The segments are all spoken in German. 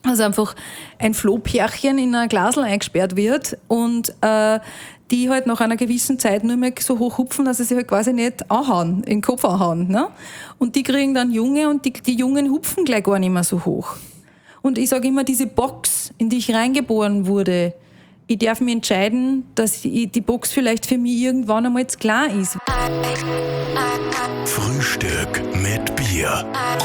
Also einfach ein Flohpärchen in ein Glasl eingesperrt wird und die halt nach einer gewissen Zeit nur mehr so hoch hupfen, dass sie sich halt quasi nicht anhauen, in den Kopf anhauen. Ne? Und die kriegen dann Junge und die Jungen hupfen gleich gar nicht mehr so hoch. Und ich sage immer, diese Box, in die ich reingeboren wurde, ich darf mich entscheiden, dass die Box vielleicht für mich irgendwann einmal zu klein ist. Frühstück mit Bier.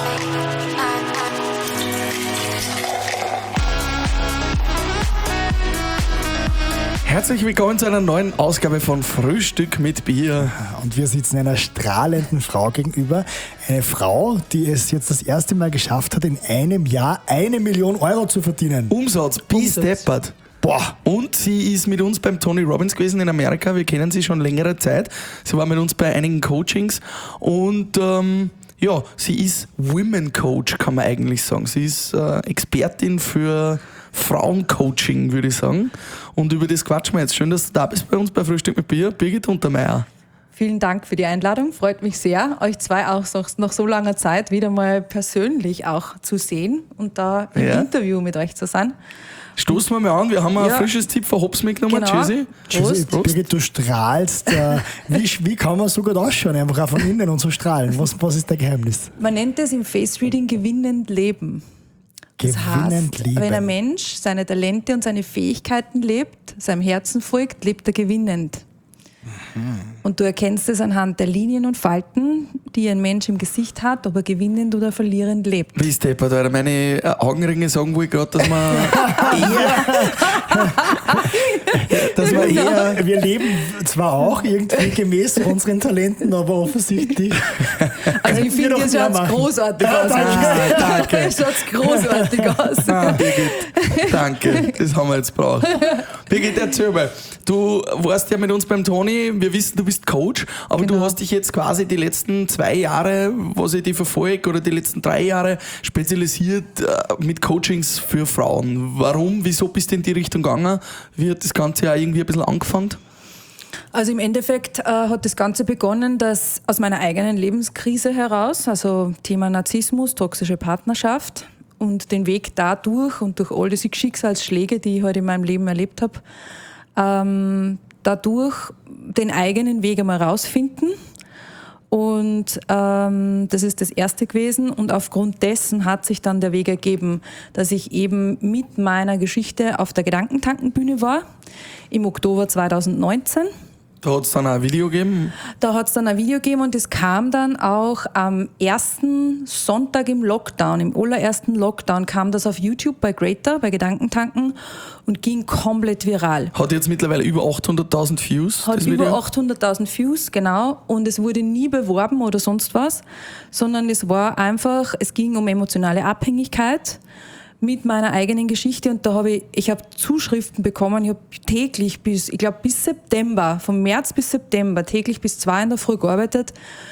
Herzlich willkommen zu einer neuen Ausgabe von Frühstück mit Bier. Und wir sitzen einer strahlenden Frau gegenüber. Eine Frau, die es jetzt das erste Mal geschafft hat, in einem Jahr 1 Million Euro zu verdienen. Umsatz, bis deppert. Boah. Und sie ist mit uns beim Tony Robbins gewesen in Amerika. Wir kennen sie schon längere Zeit. Sie war mit uns bei einigen Coachings und sie ist Women Coach, kann man eigentlich sagen. Sie ist Expertin für Frauencoaching, würde ich sagen. Und über das quatschen wir jetzt. Schön, dass du da bist bei uns bei Frühstück mit Bier. Birgit Untermeier. Vielen Dank für die Einladung. Freut mich sehr, euch zwei auch nach so langer Zeit wieder mal persönlich auch zu sehen und da im Interview mit euch zu sein. Stoßen wir mal an. Wir haben ein frisches Tipp von Hops mitgenommen. Genau. Tschüssi. Prost. Birgit, du strahlst. Wie kann man so gut ausschauen? Einfach auch von innen und so strahlen. Was ist der Geheimnis? Man nennt es im Face Reading gewinnend leben. Das heißt, wenn ein Mensch seine Talente und seine Fähigkeiten lebt, seinem Herzen folgt, lebt er gewinnend. Und du erkennst es anhand der Linien und Falten, die ein Mensch im Gesicht hat, ob er gewinnend oder verlierend lebt. Wie ist deppert, Alter? Meine Augenringe sagen wohl gerade, dass man Wir leben zwar auch irgendwie gemäß unseren Talenten, aber offensichtlich. Also ich finde, ihr schaut großartig aus. Danke. Ihr schaut großartig aus. Birgit, danke. Das haben wir jetzt braucht. Birgit, erzähl mal. Du warst ja mit uns beim Toni. Wir wissen, du bist Coach, aber du hast dich jetzt quasi die letzten 2 Jahre, was ich dir verfolge, oder die letzten 3 Jahre spezialisiert mit Coachings für Frauen. Warum? Wieso bist du in die Richtung gegangen? Wie hat das Ganze ja irgendwie ein bisschen angefangen? Also im Endeffekt hat das Ganze begonnen, dass aus meiner eigenen Lebenskrise heraus, also Thema Narzissmus, toxische Partnerschaft und den Weg dadurch und durch all diese Schicksalsschläge, die ich heute in meinem Leben erlebt habe, dadurch den eigenen Weg einmal rausfinden. Und das ist das Erste gewesen. Und aufgrund dessen hat sich dann der Weg ergeben, dass ich eben mit meiner Geschichte auf der Gedankentankenbühne war, im Oktober 2019. Da hat es dann auch ein Video gegeben? Da hat es dann ein Video gegeben und es kam dann auch am ersten Sonntag im Lockdown, im allerersten Lockdown, kam das auf YouTube bei Greater, bei Gedankentanken und ging komplett viral. Hat jetzt mittlerweile über 800.000 Views? Hat über 800.000 Views, genau. Und es wurde nie beworben oder sonst was, sondern es war einfach, es ging um emotionale Abhängigkeit mit meiner eigenen Geschichte und da habe ich habe Zuschriften bekommen, ich habe täglich bis September, vom März bis September, täglich bis 2 in der Früh gearbeitet,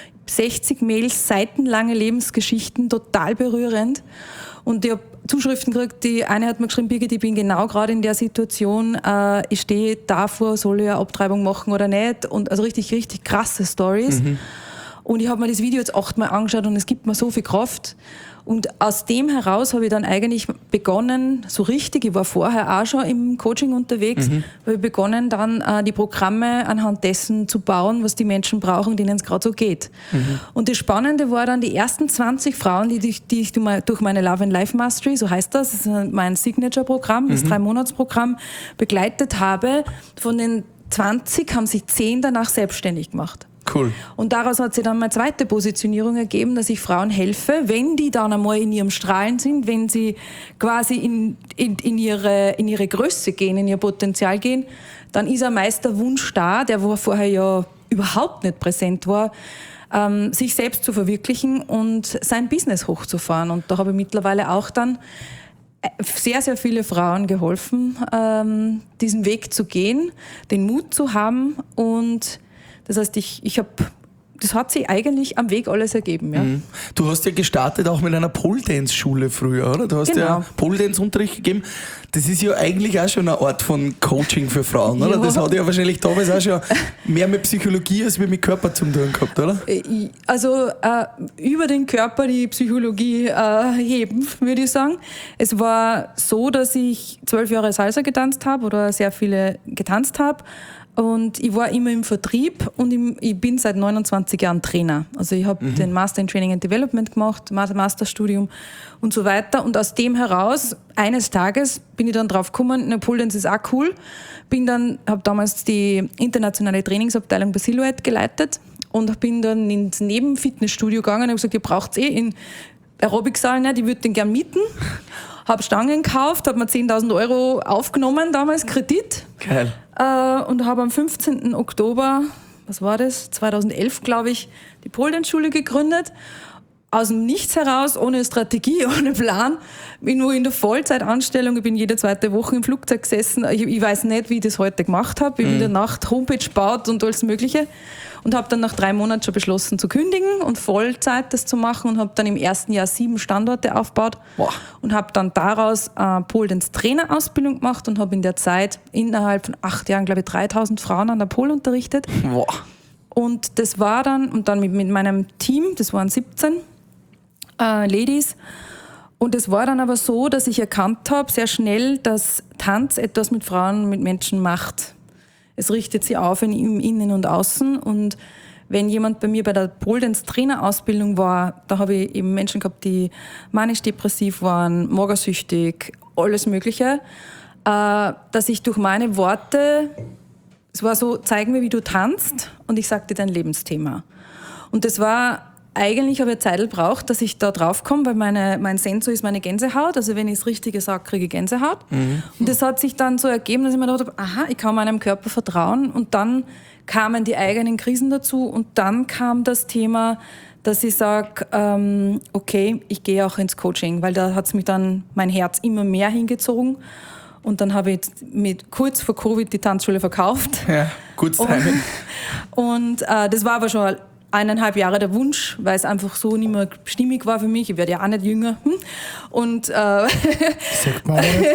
60 Mails, seitenlange Lebensgeschichten, total berührend und ich habe Zuschriften gekriegt, die eine hat mir geschrieben, Birgit, ich bin genau gerade in der Situation, ich stehe davor, soll ich eine Abtreibung machen oder nicht und also richtig, richtig krasse Stories. Und ich habe mir das Video jetzt 8-mal angeschaut und es gibt mir so viel Kraft. Und aus dem heraus habe ich dann eigentlich begonnen, so richtig, ich war vorher auch schon im Coaching unterwegs, habe ich begonnen dann die Programme anhand dessen zu bauen, was die Menschen brauchen, denen es gerade so geht. Und das Spannende war dann, die ersten 20 Frauen, die ich durch meine Love and Life Mastery, so heißt das ist mein Signature-Programm, das 3-Monats-Programm, begleitet habe, von den 20 haben sich 10 danach selbstständig gemacht. Cool. Und daraus hat sich dann meine zweite Positionierung ergeben, dass ich Frauen helfe, wenn die dann einmal in ihrem Strahlen sind, wenn sie quasi in ihre Größe gehen, in ihr Potenzial gehen, dann ist ein Meisterwunsch da, der vorher ja überhaupt nicht präsent war, sich selbst zu verwirklichen und sein Business hochzufahren. Und da habe ich mittlerweile auch dann sehr, sehr viele Frauen geholfen, diesen Weg zu gehen, den Mut zu haben und das heißt, ich habe das hat sich eigentlich am Weg alles ergeben. Ja. Du hast ja gestartet auch mit einer Pole-Dance-Schule früher, oder? Du hast ja Pole-Dance-Unterricht gegeben. Das ist ja eigentlich auch schon eine Art von Coaching für Frauen, oder? Das hat ja wahrscheinlich damals auch schon mehr mit Psychologie als mit Körper zu tun gehabt, oder? Also über den Körper die Psychologie heben, würde ich sagen. Es war so, dass ich 12 Jahre Salsa getanzt habe oder sehr viele getanzt habe. Und ich war immer im Vertrieb und ich bin seit 29 Jahren Trainer. Also ich habe den Master in Training and Development gemacht, Masterstudium und so weiter. Und aus dem heraus, eines Tages bin ich dann drauf gekommen, Pole Dance ist auch cool. Habe damals die internationale Trainingsabteilung bei Silhouette geleitet und bin dann ins Nebenfitnessstudio gegangen und habe gesagt, ihr braucht in Aerobiksaal nicht, ich würde den gern mieten. Habe Stangen gekauft, habe mir 10.000 Euro aufgenommen, damals Kredit. Geil. Und habe am 15. Oktober, 2011, glaube ich, die Pole Dance Schule gegründet. Aus dem Nichts heraus, ohne Strategie, ohne Plan. Bin nur in der Vollzeitanstellung. Ich bin jede zweite Woche im Flugzeug gesessen. Ich weiß nicht, wie ich das heute gemacht habe. Ich habe in der Nacht Homepage gebaut und alles Mögliche. Und habe dann nach 3 Monaten schon beschlossen zu kündigen und Vollzeit das zu machen und habe dann im ersten Jahr 7 Standorte aufgebaut. Wow. Und habe dann daraus Pole Dance Trainerausbildung gemacht und habe in der Zeit innerhalb von 8 Jahren, glaube ich, 3.000 Frauen an der Pole unterrichtet. Wow. Und das war dann mit meinem Team, das waren 17 Ladies. Und es war dann aber so, dass ich erkannt habe, sehr schnell, dass Tanz etwas mit Frauen, mit Menschen macht. Es richtet sie auf im Innen und Außen. Und wenn jemand bei mir bei der Pole Dance Trainerausbildung war, da habe ich eben Menschen gehabt, die manisch-depressiv waren, magersüchtig, alles Mögliche, dass ich durch meine Worte, es war so, zeig mir, wie du tanzt und ich sag dir dein Lebensthema. Und das war, eigentlich habe ich Zeit gebraucht, dass ich da drauf komme, weil mein Sensor ist meine Gänsehaut. Also wenn ich das Richtige sage, kriege ich Gänsehaut. Und das hat sich dann so ergeben, dass ich mir gedacht habe, aha, ich kann meinem Körper vertrauen. Und dann kamen die eigenen Krisen dazu. Und dann kam das Thema, dass ich sage, okay, ich gehe auch ins Coaching, weil da hat es mich dann mein Herz immer mehr hingezogen. Und dann habe ich kurz vor Covid die Tanzschule verkauft. Ja, gutes Timing. Und das war aber schon 1,5 Jahre der Wunsch, weil es einfach so nicht mehr stimmig war für mich. Ich werde ja auch nicht jünger. Und, Sagt man nicht.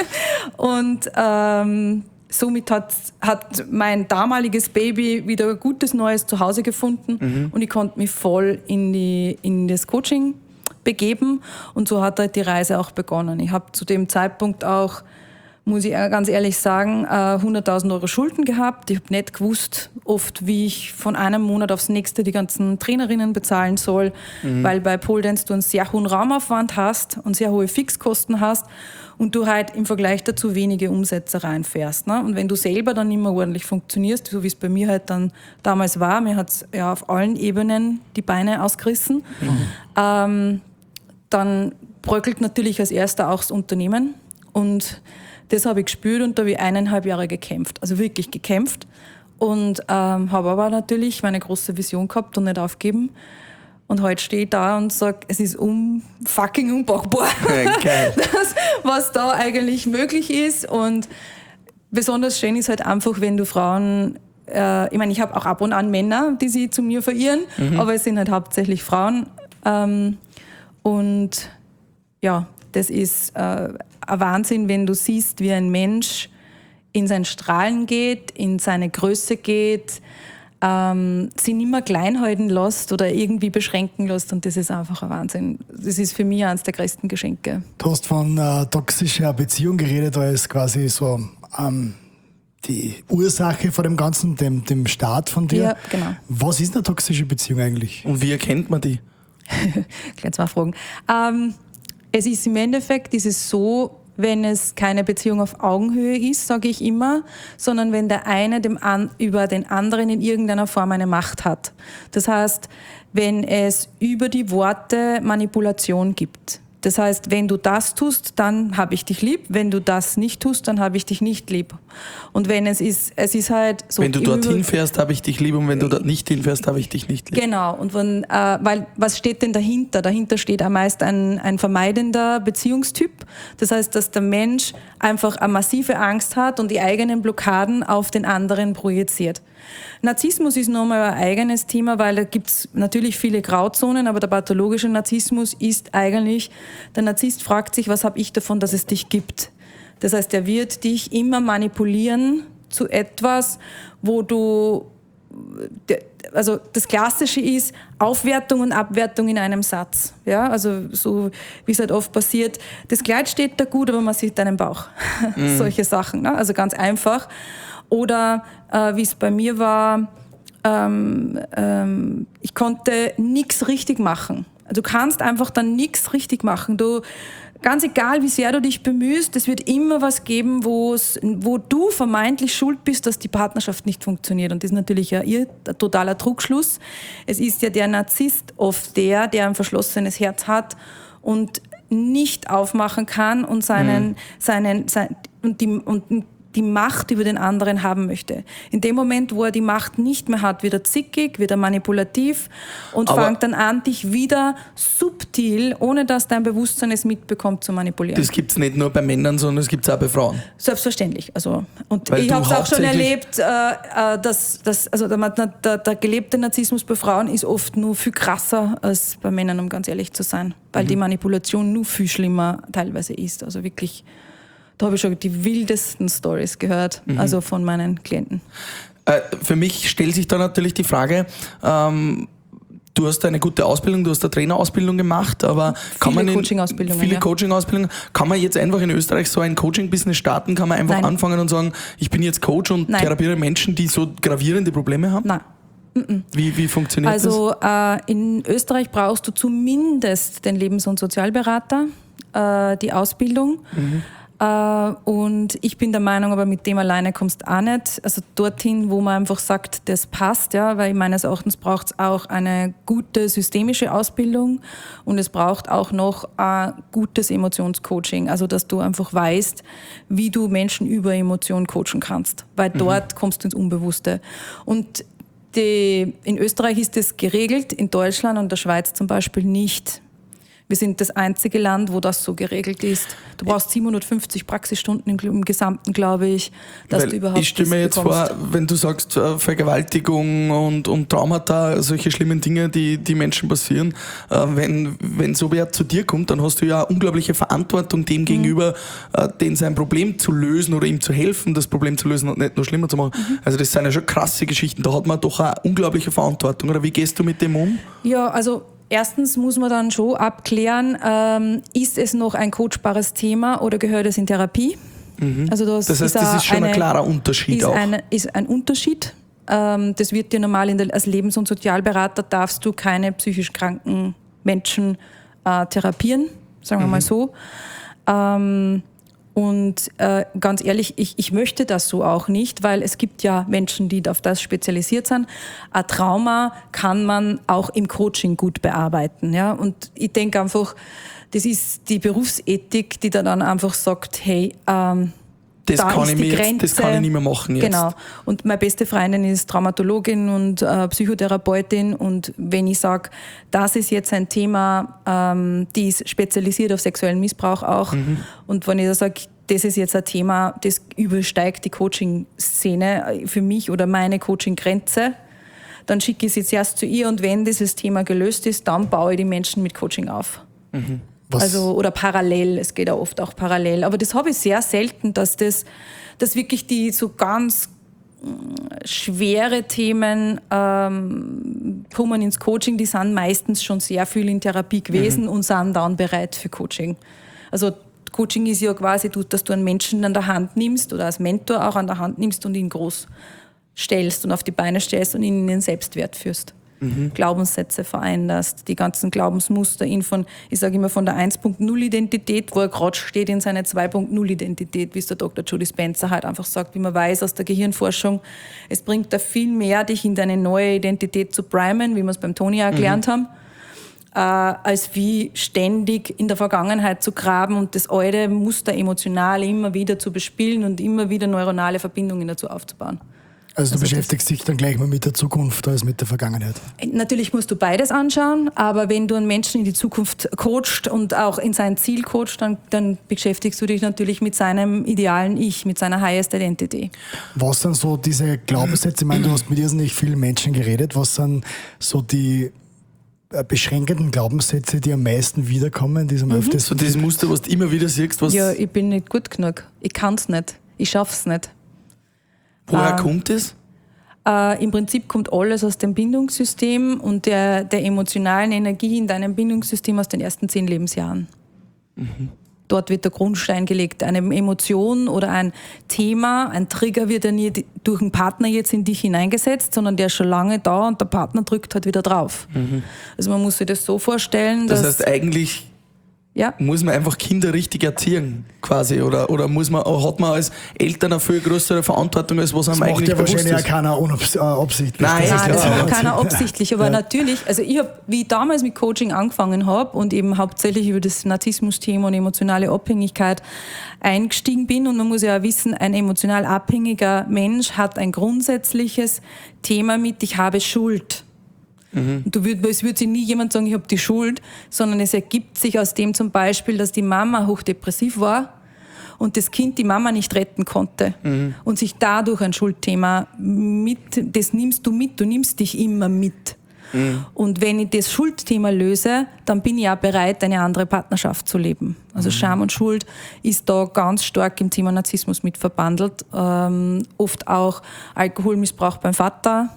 Und somit hat mein damaliges Baby wieder ein gutes neues Zuhause gefunden und ich konnte mich voll in das Coaching begeben und so hat halt die Reise auch begonnen. Ich habe zu dem Zeitpunkt auch, muss ich ganz ehrlich sagen, 100.000 Euro Schulden gehabt. Ich habe nicht gewusst, oft wie ich von einem Monat aufs nächste die ganzen Trainerinnen bezahlen soll, weil bei Pole Dance du einen sehr hohen Raumaufwand hast und sehr hohe Fixkosten hast und du halt im Vergleich dazu wenige Umsätze reinfährst. Ne? Und wenn du selber dann nicht mehr ordentlich funktionierst, so wie es bei mir halt dann damals war, mir hat es ja auf allen Ebenen die Beine ausgerissen, dann bröckelt natürlich als erster auch das Unternehmen und das habe ich gespürt und da habe ich 1,5 Jahre gekämpft, also wirklich gekämpft und habe aber natürlich meine große Vision gehabt und nicht aufgeben. Und heute stehe ich da und sage, es ist fucking unpackbar, Geil. das, was da eigentlich möglich ist. Und besonders schön ist halt einfach, wenn du Frauen, ich meine, ich habe auch ab und an Männer, die sich zu mir verirren, aber es sind halt hauptsächlich Frauen. Und ja, das ist ein Wahnsinn, wenn du siehst, wie ein Mensch in sein Strahlen geht, in seine Größe geht, sie nicht mehr klein halten lässt oder irgendwie beschränken lässt. Und das ist einfach ein Wahnsinn. Das ist für mich eines der größten Geschenke. Du hast von toxischer Beziehung geredet, als quasi so die Ursache vor dem Ganzen, dem Start von dir. Ja, genau. Was ist eine toxische Beziehung eigentlich? Und wie erkennt man die? Gleich 2 Fragen. Es ist im Endeffekt so, wenn es keine Beziehung auf Augenhöhe ist, sage ich immer, sondern wenn der eine über den anderen in irgendeiner Form eine Macht hat. Das heißt, wenn es über die Worte Manipulation gibt. Das heißt, wenn du das tust, dann habe ich dich lieb. Wenn du das nicht tust, dann habe ich dich nicht lieb. Und wenn es ist halt so. Wenn du dorthin fährst, habe ich dich lieb und wenn du dort nicht hinfährst, habe ich dich nicht lieb. Genau. Und weil was steht denn dahinter? Dahinter steht meist ein vermeidender Beziehungstyp. Das heißt, dass der Mensch einfach eine massive Angst hat und die eigenen Blockaden auf den anderen projiziert. Narzissmus ist nochmal ein eigenes Thema, weil da gibt es natürlich viele Grauzonen, aber der pathologische Narzissmus ist eigentlich, der Narzisst fragt sich, was habe ich davon, dass es dich gibt? Das heißt, er wird dich immer manipulieren zu etwas, wo du, also das Klassische ist Aufwertung und Abwertung in einem Satz. Ja, also so wie es halt oft passiert, das Kleid steht da gut, aber man sieht deinen Bauch. Solche Sachen, ne? Also ganz einfach. Oder wie es bei mir war, ich konnte nichts richtig machen. Du kannst einfach dann nichts richtig machen. Ganz egal, wie sehr du dich bemühst, es wird immer was geben, wo du vermeintlich schuld bist, dass die Partnerschaft nicht funktioniert. Und das ist natürlich ein totaler Trugschluss. Es ist ja der Narzisst oft der ein verschlossenes Herz hat und nicht aufmachen kann und die Macht über den anderen haben möchte. In dem Moment, wo er die Macht nicht mehr hat, wird er zickig, wird er manipulativ und fängt dann an, dich wieder subtil, ohne dass dein Bewusstsein es mitbekommt, zu manipulieren. Das gibt es nicht nur bei Männern, sondern es gibt es auch bei Frauen. Selbstverständlich. Also, und Weil ich habe es auch schon hauptsächlich erlebt, dass der gelebte Narzissmus bei Frauen ist oft nur viel krasser als bei Männern, um ganz ehrlich zu sein. Weil die Manipulation nur viel schlimmer teilweise ist. Also wirklich, da habe ich schon die wildesten Stories gehört, also von meinen Klienten. Für mich stellt sich da natürlich die Frage, du hast eine gute Ausbildung, du hast eine Trainerausbildung gemacht, aber Viele Coaching-Ausbildungen. Kann man jetzt einfach in Österreich so ein Coaching-Business starten? Kann man einfach anfangen und sagen, ich bin jetzt Coach und therapiere Menschen, die so gravierende Probleme haben? Nein. Wie funktioniert das? Also in Österreich brauchst du zumindest den Lebens- und Sozialberater, die Ausbildung. Und ich bin der Meinung, aber mit dem alleine kommst du auch nicht. Also dorthin, wo man einfach sagt, das passt, ja, weil meines Erachtens braucht es auch eine gute systemische Ausbildung und es braucht auch noch ein gutes Emotionscoaching. Also dass du einfach weißt, wie du Menschen über Emotionen coachen kannst, weil dort kommst du ins Unbewusste. Und in Österreich ist das geregelt, in Deutschland und der Schweiz zum Beispiel nicht. Wir sind das einzige Land, wo das so geregelt ist. Du brauchst 750 Praxisstunden im Gesamten, glaube ich, dass Weil du überhaupt ich stelle mir jetzt bekommst. vor, wenn du sagst Vergewaltigung und Traumata, solche schlimmen Dinge, die Menschen passieren, wenn so wer zu dir kommt, dann hast du ja unglaubliche Verantwortung dem gegenüber, den sein Problem zu lösen oder ihm zu helfen, das Problem zu lösen und nicht nur schlimmer zu machen. Also das sind ja schon krasse Geschichten. Da hat man doch eine unglaubliche Verantwortung. Oder wie gehst du mit dem um? Ja, also erstens muss man dann schon abklären, ist es noch ein coachbares Thema oder gehört es in Therapie? Also das heißt, das ist schon ein klarer Unterschied auch. Ist ein Unterschied. Das wird dir normal als Lebens- und Sozialberater darfst du keine psychisch kranken Menschen therapieren, sagen wir mal so. Und ganz ehrlich, ich möchte das so auch nicht, weil es gibt ja Menschen, die auf das spezialisiert sind. Ein Trauma kann man auch im Coaching gut bearbeiten. Ja? Und ich denke einfach, das ist die Berufsethik, die da dann einfach sagt, hey, Das da kann ist ich die mir Grenze. das kann ich nicht mehr machen jetzt. Genau. Und meine beste Freundin ist Traumatologin und Psychotherapeutin. Und wenn ich sage, das ist jetzt ein Thema, die ist spezialisiert auf sexuellen Missbrauch auch. Und wenn ich da sage, das ist jetzt ein Thema, das übersteigt die Coaching-Szene für mich oder meine Coaching-Grenze, dann schicke ich es jetzt erst zu ihr. Und wenn dieses Thema gelöst ist, dann baue ich die Menschen mit Coaching auf. Also, oder parallel, es geht ja oft auch parallel. Aber das habe ich sehr selten, dass wirklich die so ganz schwere Themen kommen ins Coaching, die sind meistens schon sehr viel in Therapie gewesen und sind dann bereit für Coaching. Also Coaching ist ja quasi, dass du einen Menschen an der Hand nimmst oder als Mentor auch an der Hand nimmst und ihn groß stellst und auf die Beine stellst und ihn in den Selbstwert führst. Glaubenssätze veränderst, die ganzen Glaubensmuster, ich sage immer von der 1.0-Identität, wo er gerade steht, in seine 2.0-Identität, wie es der Dr. Judy Spencer halt einfach sagt, wie man weiß aus der Gehirnforschung, es bringt da viel mehr, dich in deine neue Identität zu primen, wie wir es beim Toni auch gelernt haben, als wie ständig in der Vergangenheit zu graben und das alte Muster emotional immer wieder zu bespielen und immer wieder neuronale Verbindungen dazu aufzubauen. Also du beschäftigst dich dann gleich mal mit der Zukunft als mit der Vergangenheit. Natürlich musst du beides anschauen, aber wenn du einen Menschen in die Zukunft coachst und auch in sein Ziel coachst, dann beschäftigst du dich natürlich mit seinem idealen Ich, mit seiner Highest Identity. Was sind so diese Glaubenssätze? Ich meine, du hast mit irrsinnig vielen Menschen geredet. Was sind so die beschränkenden Glaubenssätze, die am meisten wiederkommen, die am öftesten? So dieses Muster, was du immer wieder siehst, was... Ja, ich bin nicht gut genug. Ich kann es nicht. Ich schaff's nicht. Woher kommt es? Im Prinzip kommt alles aus dem Bindungssystem und der emotionalen Energie in deinem Bindungssystem aus den ersten 10 Lebensjahren. Dort wird der Grundstein gelegt. Eine Emotion oder ein Thema, ein Trigger wird ja nie durch einen Partner jetzt in dich hineingesetzt, sondern der ist schon lange da und der Partner drückt halt wieder drauf. Also man muss sich das so vorstellen, Das dass... heißt, eigentlich muss man einfach Kinder richtig erziehen, quasi, oder hat man als Eltern eine viel größere Verantwortung, als was einem Das macht eigentlich ja bewusst wahrscheinlich ist. auch keiner absichtlich. Nein, Nein, das klar. macht keiner absichtlich, aber natürlich, also wie ich damals mit Coaching angefangen habe und eben hauptsächlich über das Narzissmus-Thema und emotionale Abhängigkeit eingestiegen bin, und man muss ja auch wissen, ein emotional abhängiger Mensch hat ein grundsätzliches Thema mit, ich habe Schuld. Und es wird sich nie jemand sagen, ich habe die Schuld, sondern es ergibt sich aus dem zum Beispiel, dass die Mama hochdepressiv war und das Kind die Mama nicht retten konnte und sich dadurch ein Schuldthema das nimmst du mit, du nimmst dich immer mit. Und wenn ich das Schuldthema löse, dann bin ich auch bereit, eine andere Partnerschaft zu leben. Also Scham und Schuld ist da ganz stark im Thema Narzissmus mit verbandelt. Oft auch Alkoholmissbrauch beim Vater.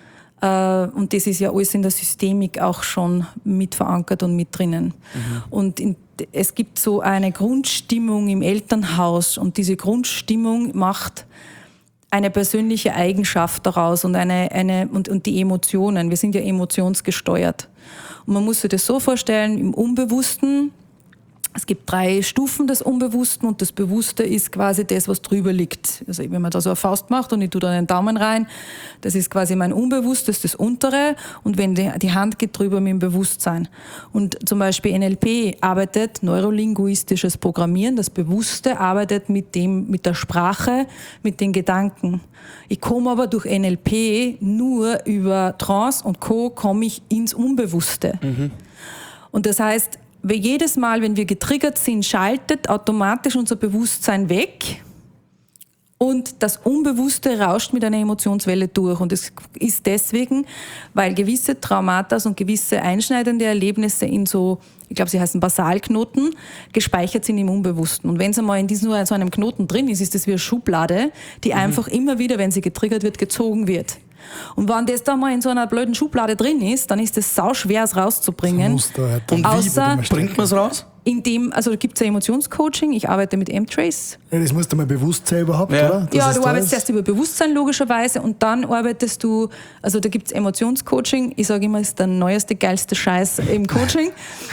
Und das ist ja alles in der Systemik auch schon mit verankert und mit drinnen. Und es gibt so eine Grundstimmung im Elternhaus, und diese Grundstimmung macht eine persönliche Eigenschaft daraus und und die Emotionen. Wir sind ja emotionsgesteuert. Und man muss sich das so vorstellen, im Unbewussten, es gibt 3 Stufen des Unbewussten, und das Bewusste ist quasi das, was drüber liegt. Also wenn man da so eine Faust macht und ich tue da einen Daumen rein, das ist quasi mein Unbewusstes, das Untere, und wenn die Hand geht drüber mit dem Bewusstsein. Und zum Beispiel NLP arbeitet, neurolinguistisches Programmieren, das Bewusste arbeitet mit der Sprache, mit den Gedanken. Ich komme aber durch NLP nur über Trance und Co. komme ich ins Unbewusste. Und das heißt, jedes Mal, wenn wir getriggert sind, schaltet automatisch unser Bewusstsein weg und das Unbewusste rauscht mit einer Emotionswelle durch. Und es ist deswegen, weil gewisse Traumata und gewisse einschneidende Erlebnisse in so, ich glaube, sie heißen Basalknoten, gespeichert sind im Unbewussten. Und wenn es einmal in so einem Knoten drin ist, ist das wie eine Schublade, die einfach immer wieder, wenn sie getriggert wird, gezogen wird. Und wenn das da mal in so einer blöden Schublade drin ist, dann ist es sauschwer, es rauszubringen. Und wie bringt man es raus? Also da gibt es ein Emotionscoaching, ich arbeite mit M-Trace. Ja, das musst du mal bewusst sein überhaupt, oder? Ja, du arbeitest erst über Bewusstsein logischerweise und dann arbeitest du, also da gibt es Emotionscoaching, ich sage immer, ist der neueste, geilste Scheiß im Coaching.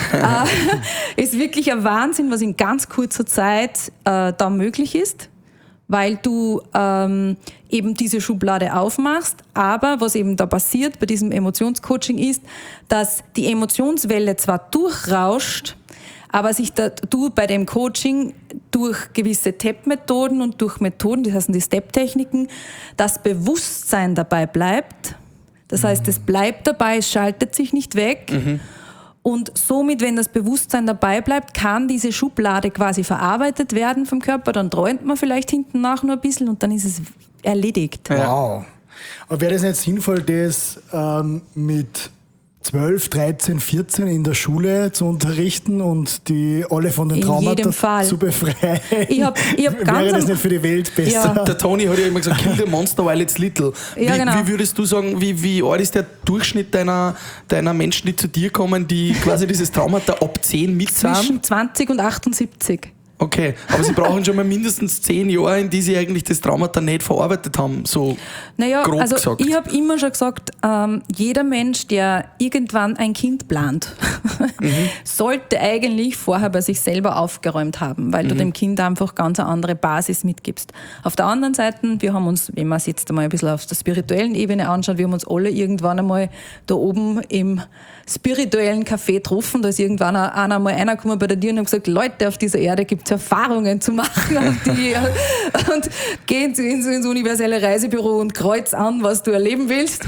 Ist wirklich ein Wahnsinn, was in ganz kurzer Zeit da möglich ist, weil du eben diese Schublade aufmachst. Aber was eben da passiert bei diesem Emotionscoaching ist, dass die Emotionswelle zwar durchrauscht, aber sich du bei dem Coaching durch gewisse TEP-Methoden und durch Methoden, das heißen die Step-Techniken, das Bewusstsein dabei bleibt. Das heißt, es bleibt dabei, es schaltet sich nicht weg. Und somit, wenn das Bewusstsein dabei bleibt, kann diese Schublade quasi verarbeitet werden vom Körper. Dann träumt man vielleicht hinten nach nur ein bisschen und dann ist es erledigt. Wow. Aber wäre das nicht sinnvoll, das mit 12, 13, 14 in der Schule zu unterrichten und die alle von den Traumata zu befreien? Ich hab wäre das nicht für die Welt besser? Ja. Der Toni hat ja immer gesagt, kill the monster while it's little. Wie würdest du sagen, wie alt ist der Durchschnitt deiner Menschen, die zu dir kommen, die quasi dieses Traumata ab 10 mit sind? Zwischen 20 und 78. Okay, aber sie brauchen schon mal mindestens 10 Jahre, in die sie eigentlich das Traumata nicht verarbeitet haben, so grob gesagt. Ich habe immer schon gesagt, jeder Mensch, der irgendwann ein Kind plant, sollte eigentlich vorher bei sich selber aufgeräumt haben, weil du dem Kind einfach ganz eine andere Basis mitgibst. Auf der anderen Seite, wir haben uns, wenn man es jetzt einmal ein bisschen auf der spirituellen Ebene anschaut, wir haben uns alle irgendwann einmal da oben im spirituellen Café getroffen, da ist irgendwann einer gekommen bei der Tür und hat gesagt, Leute, auf dieser Erde gibt es Erfahrungen zu machen und geh ins universelle Reisebüro und kreuz an, was du erleben willst.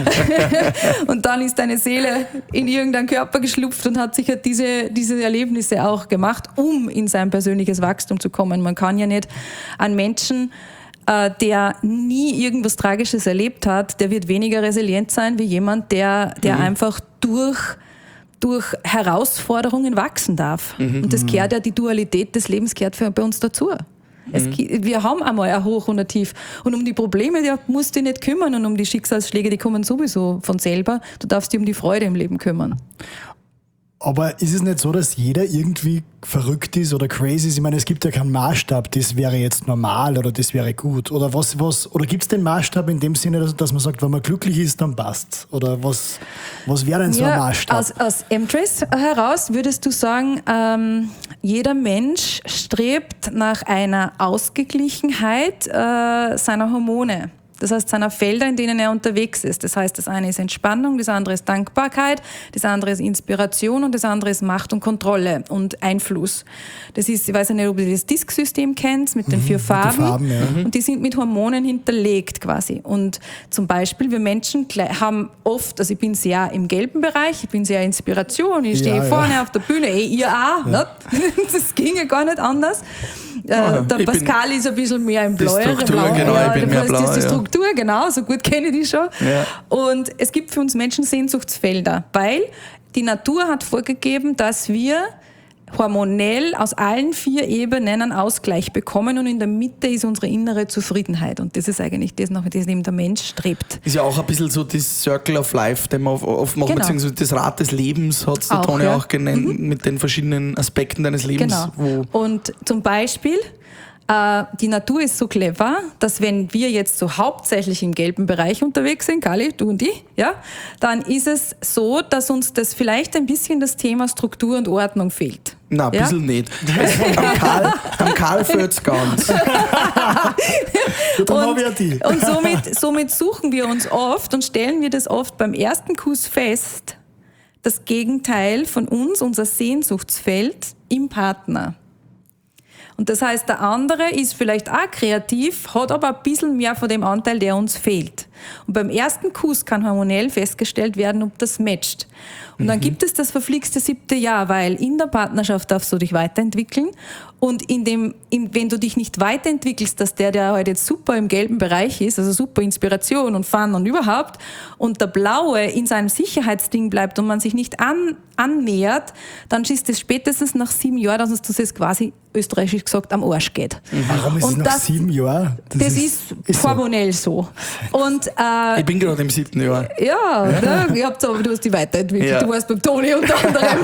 Und dann ist deine Seele in irgendeinen Körper geschlüpft und hat sich halt diese Erlebnisse auch gemacht, um in sein persönliches Wachstum zu kommen. Man kann ja nicht einen Menschen, der nie irgendwas Tragisches erlebt hat, der wird weniger resilient sein wie jemand, der einfach durch Herausforderungen wachsen darf. Und das gehört ja, die Dualität des Lebens gehört bei uns dazu. Wir haben einmal ein Hoch und ein Tief. Und um die Probleme, die musst du dich nicht kümmern, und um die Schicksalsschläge, die kommen sowieso von selber. Du darfst dich um die Freude im Leben kümmern. Aber ist es nicht so, dass jeder irgendwie verrückt ist oder crazy ist? Ich meine, es gibt ja keinen Maßstab, das wäre jetzt normal oder das wäre gut. Oder oder gibt es den Maßstab in dem Sinne, dass man sagt, wenn man glücklich ist, dann passt's? Oder was wäre denn so ein Maßstab? Aus M-Trace heraus würdest du sagen, jeder Mensch strebt nach einer Ausgeglichenheit seiner Hormone. Das heißt, seiner Felder, in denen er unterwegs ist. Das heißt, das eine ist Entspannung, das andere ist Dankbarkeit, das andere ist Inspiration und das andere ist Macht und Kontrolle und Einfluss. Das ist, ich weiß nicht, ob du das Disk-System kennst, mit den 4 Farben. Und die sind mit Hormonen hinterlegt quasi. Und zum Beispiel, wir Menschen haben oft, also ich bin sehr im gelben Bereich, ich bin sehr Inspiration, ich stehe vorne auf der Bühne, ihr auch, ne? Das ginge gar nicht anders. Der Pascal ist ein bisschen mehr im Blau. Die Struktur, genau, ich bin mehr blau. Die Struktur, genau, so gut kenne ich die schon. Ja. Und es gibt für uns Menschen Sehnsuchtsfelder, weil die Natur hat vorgegeben, dass wir hormonell aus allen 4 Ebenen einen Ausgleich bekommen, und in der Mitte ist unsere innere Zufriedenheit. Und das ist eigentlich das, nach dem der Mensch strebt. Ist ja auch ein bisschen so das Circle of Life, den man oft macht, genau. Beziehungsweise das Rad des Lebens, hat es der Toni auch genannt, mit den verschiedenen Aspekten deines Lebens. Genau. Und zum Beispiel, die Natur ist so clever, dass wenn wir jetzt so hauptsächlich im gelben Bereich unterwegs sind, Kali, du und ich, ja, dann ist es so, dass uns das vielleicht ein bisschen das Thema Struktur und Ordnung fehlt. Nein, ein bisschen nicht. Am Karl fehlt es ganz. Und somit suchen wir uns oft und stellen wir das oft beim ersten Kuss fest, das Gegenteil von uns, unser Sehnsuchtsfeld im Partner. Und das heißt, der andere ist vielleicht auch kreativ, hat aber ein bisschen mehr von dem Anteil, der uns fehlt. Und beim ersten Kuss kann hormonell festgestellt werden, ob das matcht. Und dann gibt es das verflixte 7. Jahr, weil in der Partnerschaft darfst du dich weiterentwickeln. Und wenn du dich nicht weiterentwickelst, dass der halt jetzt super im gelben Bereich ist, also super Inspiration und Fun und überhaupt, und der Blaue in seinem Sicherheitsding bleibt und man sich nicht annähert, dann ist es spätestens nach 7 Jahren, dass uns das quasi österreichisch gesagt am Arsch geht. Warum ist es nach 7 Jahren? Das ist hormonell so. Und, ich bin gerade im 7. Jahr. Ja. Du hast dich weiterentwickelt. Ja. Du warst beim Toni unter anderem.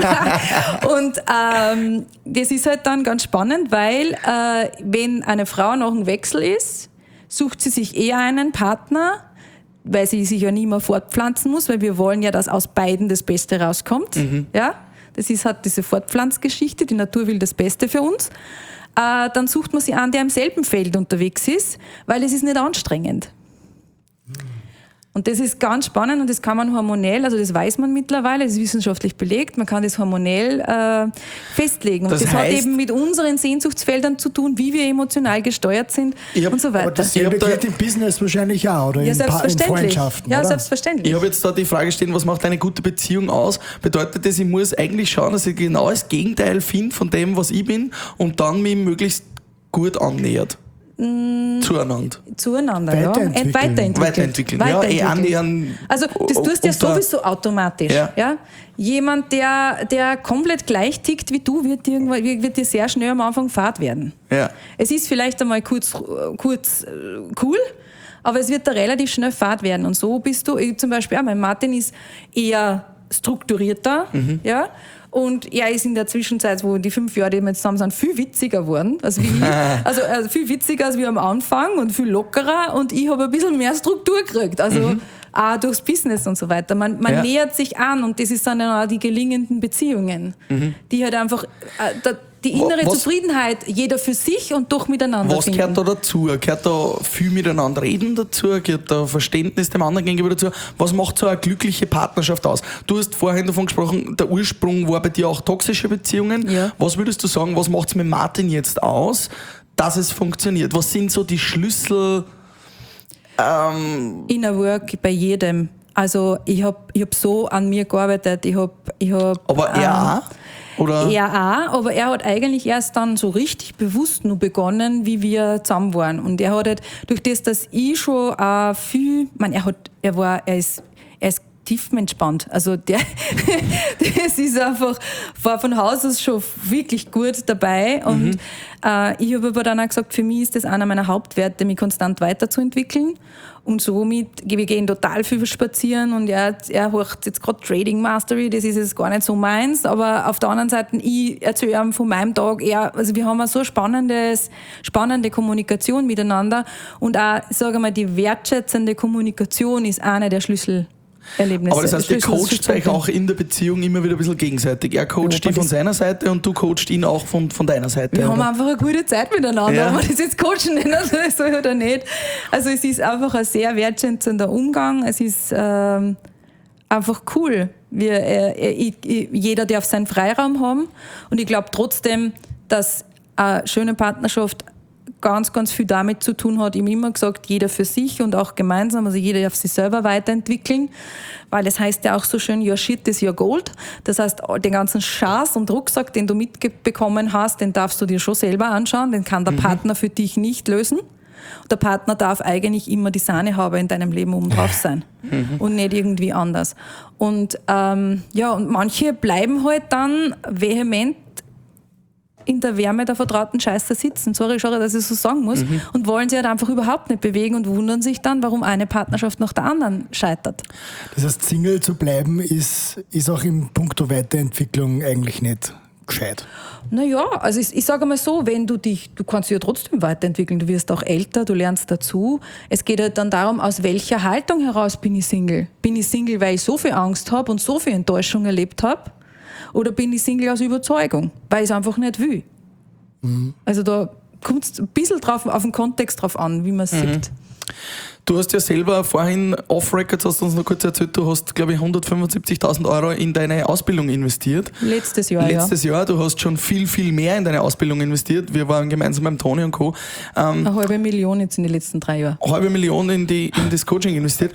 Und das ist halt dann ganz spannend, weil wenn eine Frau nach einem Wechsel ist, sucht sie sich eher einen Partner, weil sie sich ja nie mehr fortpflanzen muss, weil wir wollen ja, dass aus beiden das Beste rauskommt. Ja? Das ist halt diese Fortpflanzgeschichte, die Natur will das Beste für uns. Dann sucht man sie an, der im selben Feld unterwegs ist, weil es ist nicht anstrengend. Und das ist ganz spannend und das kann man hormonell, also das weiß man mittlerweile, das ist wissenschaftlich belegt, man kann das hormonell festlegen. Und das hat eben mit unseren Sehnsuchtsfeldern zu tun, wie wir emotional gesteuert sind und so weiter. Aber das geht im Business wahrscheinlich auch, oder ja, in Freundschaften, ja, oder? Selbstverständlich. Ich habe jetzt da die Frage stehen, was macht eine gute Beziehung aus? Bedeutet das, ich muss eigentlich schauen, dass ich genau das Gegenteil finde von dem, was ich bin, und dann mich möglichst gut annähert? Zueinander, ja. Weiterentwickeln. Ja, annähern. Also das tust du ja sowieso automatisch. Ja. Jemand, der komplett gleich tickt wie du, wird dir sehr schnell am Anfang fad werden. Ja. Es ist vielleicht einmal kurz cool, aber es wird da relativ schnell fad werden. Und so bist du, zum Beispiel, mein Martin ist eher strukturierter, ja. Und er ist in der Zwischenzeit, wo die 5 Jahre, die wir zusammen sind, viel witziger geworden als wie ich. Also viel witziger als wir am Anfang und viel lockerer. Und ich habe ein bisschen mehr Struktur gekriegt. Also auch durchs Business und so weiter. Man nähert sich an und das ist dann auch die gelingenden Beziehungen, die halt einfach, die innere Was- Zufriedenheit, jeder für sich und doch miteinander Was finden. gehört da dazu? Gehört da viel miteinander reden dazu? Gehört da Verständnis dem anderen gegenüber dazu? Was macht so eine glückliche Partnerschaft aus? Du hast vorhin davon gesprochen, der Ursprung war bei dir auch toxische Beziehungen. Ja. Was würdest du sagen, was macht es mit Martin jetzt aus, dass es funktioniert? Was sind so die Schlüssel? Inner Work bei jedem. Also ich hab so an mir gearbeitet. Aber er auch? Oder? Er auch, aber er hat eigentlich erst dann so richtig bewusst nur begonnen, wie wir zusammen waren. Und er hat halt, durch das, dass ich schon viel, er ist tiefenentspannt. Also das ist einfach, war von Haus aus schon wirklich gut dabei. Und ich habe aber dann auch gesagt, für mich ist das einer meiner Hauptwerte, mich konstant weiterzuentwickeln. Und somit, wir gehen total viel spazieren und er hört jetzt gerade Trading Mastery, das ist jetzt gar nicht so meins, aber auf der anderen Seite, ich erzähle ihm von meinem Tag, also wir haben eine so spannende Kommunikation miteinander und auch, sage mal, die wertschätzende Kommunikation ist eine der Schlüsselerlebnisse. Aber das heißt, ihr coacht euch auch in der Beziehung immer wieder ein bisschen gegenseitig. Er coacht dich von seiner Seite und du coachst ihn auch von deiner Seite. Wir oder? haben einfach eine gute Zeit miteinander, Ja. ob man das jetzt coachen nennen soll oder nicht. Also es ist einfach ein sehr wertschätzender Umgang. Es ist einfach cool. Jeder darf seinen Freiraum haben. Und ich glaube trotzdem, dass eine schöne Partnerschaft ganz, ganz viel damit zu tun hat. Ich habe immer gesagt, jeder für sich und auch gemeinsam, also jeder darf sich selber weiterentwickeln, weil das heißt ja auch so schön, your shit is your gold. Das heißt, den ganzen Schatz und Rucksack, den du mitbekommen hast, den darfst du dir schon selber anschauen, den kann der Partner für dich nicht lösen. Der Partner darf eigentlich immer die Sahnehaube in deinem Leben oben drauf sein und nicht irgendwie anders. Und und manche bleiben halt dann vehement in der Wärme der vertrauten Scheiße sitzen. Sorry, dass ich so sagen muss. Und wollen sich halt einfach überhaupt nicht bewegen und wundern sich dann, warum eine Partnerschaft nach der anderen scheitert. Das heißt, Single zu bleiben ist auch im Punkto Weiterentwicklung eigentlich nicht gescheit. Naja, also ich sage mal so, du kannst dich ja trotzdem weiterentwickeln, du wirst auch älter, du lernst dazu. Es geht halt dann darum, aus welcher Haltung heraus bin ich Single? Bin ich Single, weil ich so viel Angst habe und so viel Enttäuschung erlebt habe? Oder bin ich Single aus Überzeugung, weil ich es einfach nicht will? Also da kommt es ein bisschen auf den Kontext drauf an, wie man es sieht. Du hast ja selber vorhin off-Records, hast du uns noch kurz erzählt, du hast, glaube ich, 175.000 Euro in deine Ausbildung investiert. Letztes Jahr, Jahr, du hast schon viel, viel mehr in deine Ausbildung investiert. Wir waren gemeinsam beim Toni und Co. 500.000 jetzt in den letzten 3 Jahren. 500.000 in das Coaching investiert.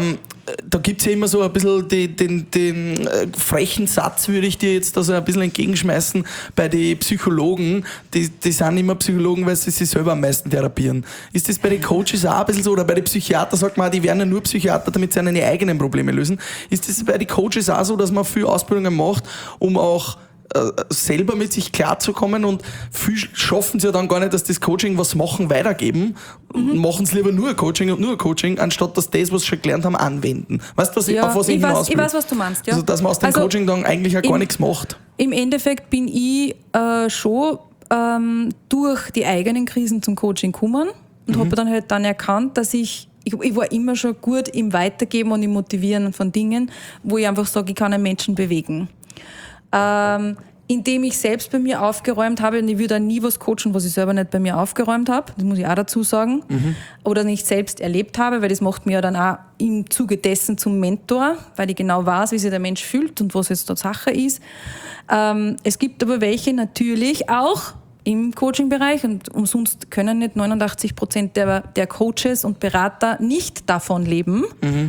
Da gibt es ja immer so ein bisschen den frechen Satz, würde ich dir jetzt da so ein bisschen entgegenschmeißen, bei den Psychologen, die sind immer Psychologen, weil sie sich selber am meisten therapieren. Ist das bei den Coaches auch ein bisschen so, oder bei den Psychiatern, sagt man, die werden ja nur Psychiater, damit sie ihre eigenen Probleme lösen. Ist das bei den Coaches auch so, dass man viel Ausbildungen macht, um auch selber mit sich klarzukommen, und viel schaffen sie ja dann gar nicht, dass das Coaching, was machen, weitergeben, machen es lieber nur Coaching, anstatt dass das, was sie schon gelernt haben, anwenden. Weißt du, auf was ich hinaus will? Ich weiß, was du meinst. Ja. Also, dass man aus dem Coaching dann eigentlich auch gar nichts macht. Im Endeffekt bin ich schon durch die eigenen Krisen zum Coaching gekommen und habe dann halt erkannt, dass ich war immer schon gut im Weitergeben und im Motivieren von Dingen, wo ich einfach sage, ich kann einen Menschen bewegen. Indem ich selbst bei mir aufgeräumt habe, und ich würde auch nie was coachen, was ich selber nicht bei mir aufgeräumt habe, das muss ich auch dazu sagen, oder nicht selbst erlebt habe, weil das macht mir ja dann auch im Zuge dessen zum Mentor, weil ich genau weiß, wie sich der Mensch fühlt und was jetzt da Sache ist. Es gibt aber welche natürlich auch im Coaching-Bereich, und umsonst können nicht 89% der Coaches und Berater nicht davon leben,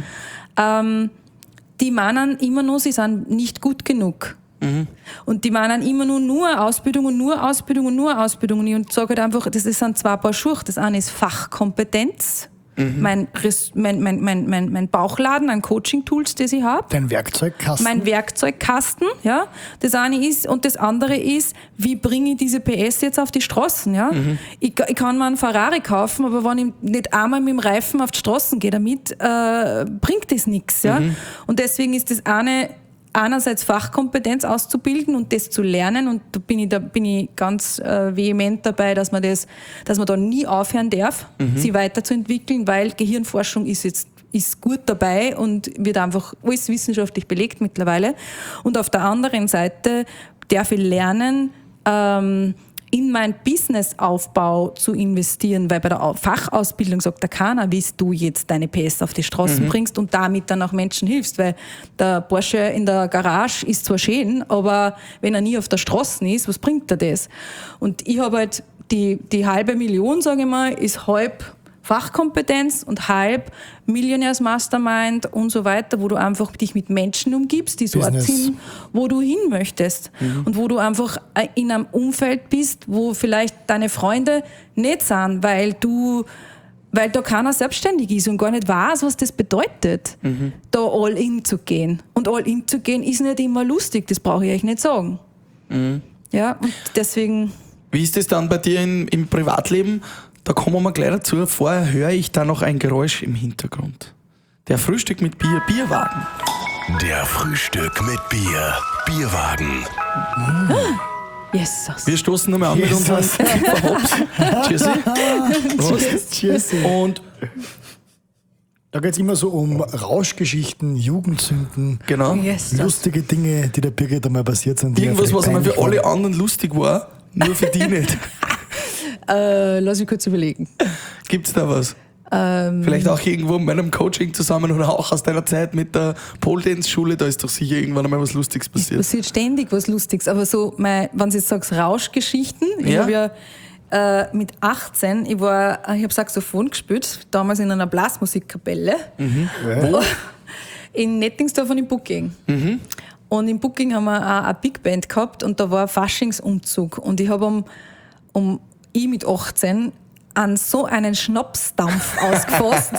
die meinen immer nur, sie sind nicht gut genug. Und die meinen immer nur Ausbildung und nur Ausbildung und nur Ausbildung. Und ich sage halt einfach, das sind 2 Paar Schuhe. Das eine ist Fachkompetenz, mein Bauchladen an Coaching-Tools, das ich habe. Dein Werkzeugkasten. Mein Werkzeugkasten, ja. Das eine ist, und das andere ist, wie bringe ich diese PS jetzt auf die Straßen, ja. Ich kann mir einen Ferrari kaufen, aber wenn ich nicht einmal mit dem Reifen auf die Straßen gehe damit, bringt das nichts, ja. Und deswegen ist das eine, einerseits Fachkompetenz auszubilden und das zu lernen, und da bin ich ganz vehement dabei, dass man da nie aufhören darf, sich weiterzuentwickeln, weil Gehirnforschung ist gut dabei und wird einfach alles wissenschaftlich belegt mittlerweile. Und auf der anderen Seite darf ich lernen, in meinen Businessaufbau zu investieren, weil bei der Fachausbildung sagt der keiner, wie du jetzt deine PS auf die Straßen bringst und damit dann auch Menschen hilfst, weil der Porsche in der Garage ist zwar schön, aber wenn er nie auf der Straße ist, was bringt er das? Und ich habe halt die halbe Million, sage ich mal, ist halb Fachkompetenz und halb Millionärs-Mastermind und so weiter, wo du einfach dich mit Menschen umgibst, die so sind, wo du hin möchtest. Und wo du einfach in einem Umfeld bist, wo vielleicht deine Freunde nicht sind, weil da keiner selbstständig ist und gar nicht weiß, was das bedeutet, da all in zu gehen. Und all in zu gehen ist nicht immer lustig, das brauche ich euch nicht sagen. Ja, und deswegen... Wie ist das dann bei dir im Privatleben? Da kommen wir gleich dazu. Vorher höre ich da noch ein Geräusch im Hintergrund. Der Frühstück mit Bier, Bierwagen. Der Frühstück mit Bier, Bierwagen. Jesus. Wir stoßen nochmal an mit unseren Kipper-Hops. Cheers. Und da geht es immer so um Rauschgeschichten, Jugendsünden, Genau. lustige Dinge, die der Birgit einmal passiert sind. Irgendwas, was einmal für alle anderen lustig war, nur für die nicht. Lass mich kurz überlegen. Gibt's da was? Vielleicht auch irgendwo mit meinem Coaching zusammen oder auch aus deiner Zeit mit der Pole-Dance-Schule, da ist doch sicher irgendwann einmal was Lustiges Es passiert. passiert ständig was Lustiges, aber so, wenn du jetzt sagst, Rauschgeschichten, ich habe ja mit 18, ich habe Saxophon gespielt, damals in einer Blasmusikkapelle, Wo? in Nettingsdorf und in Booking. Und in Booking haben wir auch eine Big Band gehabt und da war ein Faschingsumzug und ich habe ich mit 18 an so einen Schnapsdampf ausgefasst,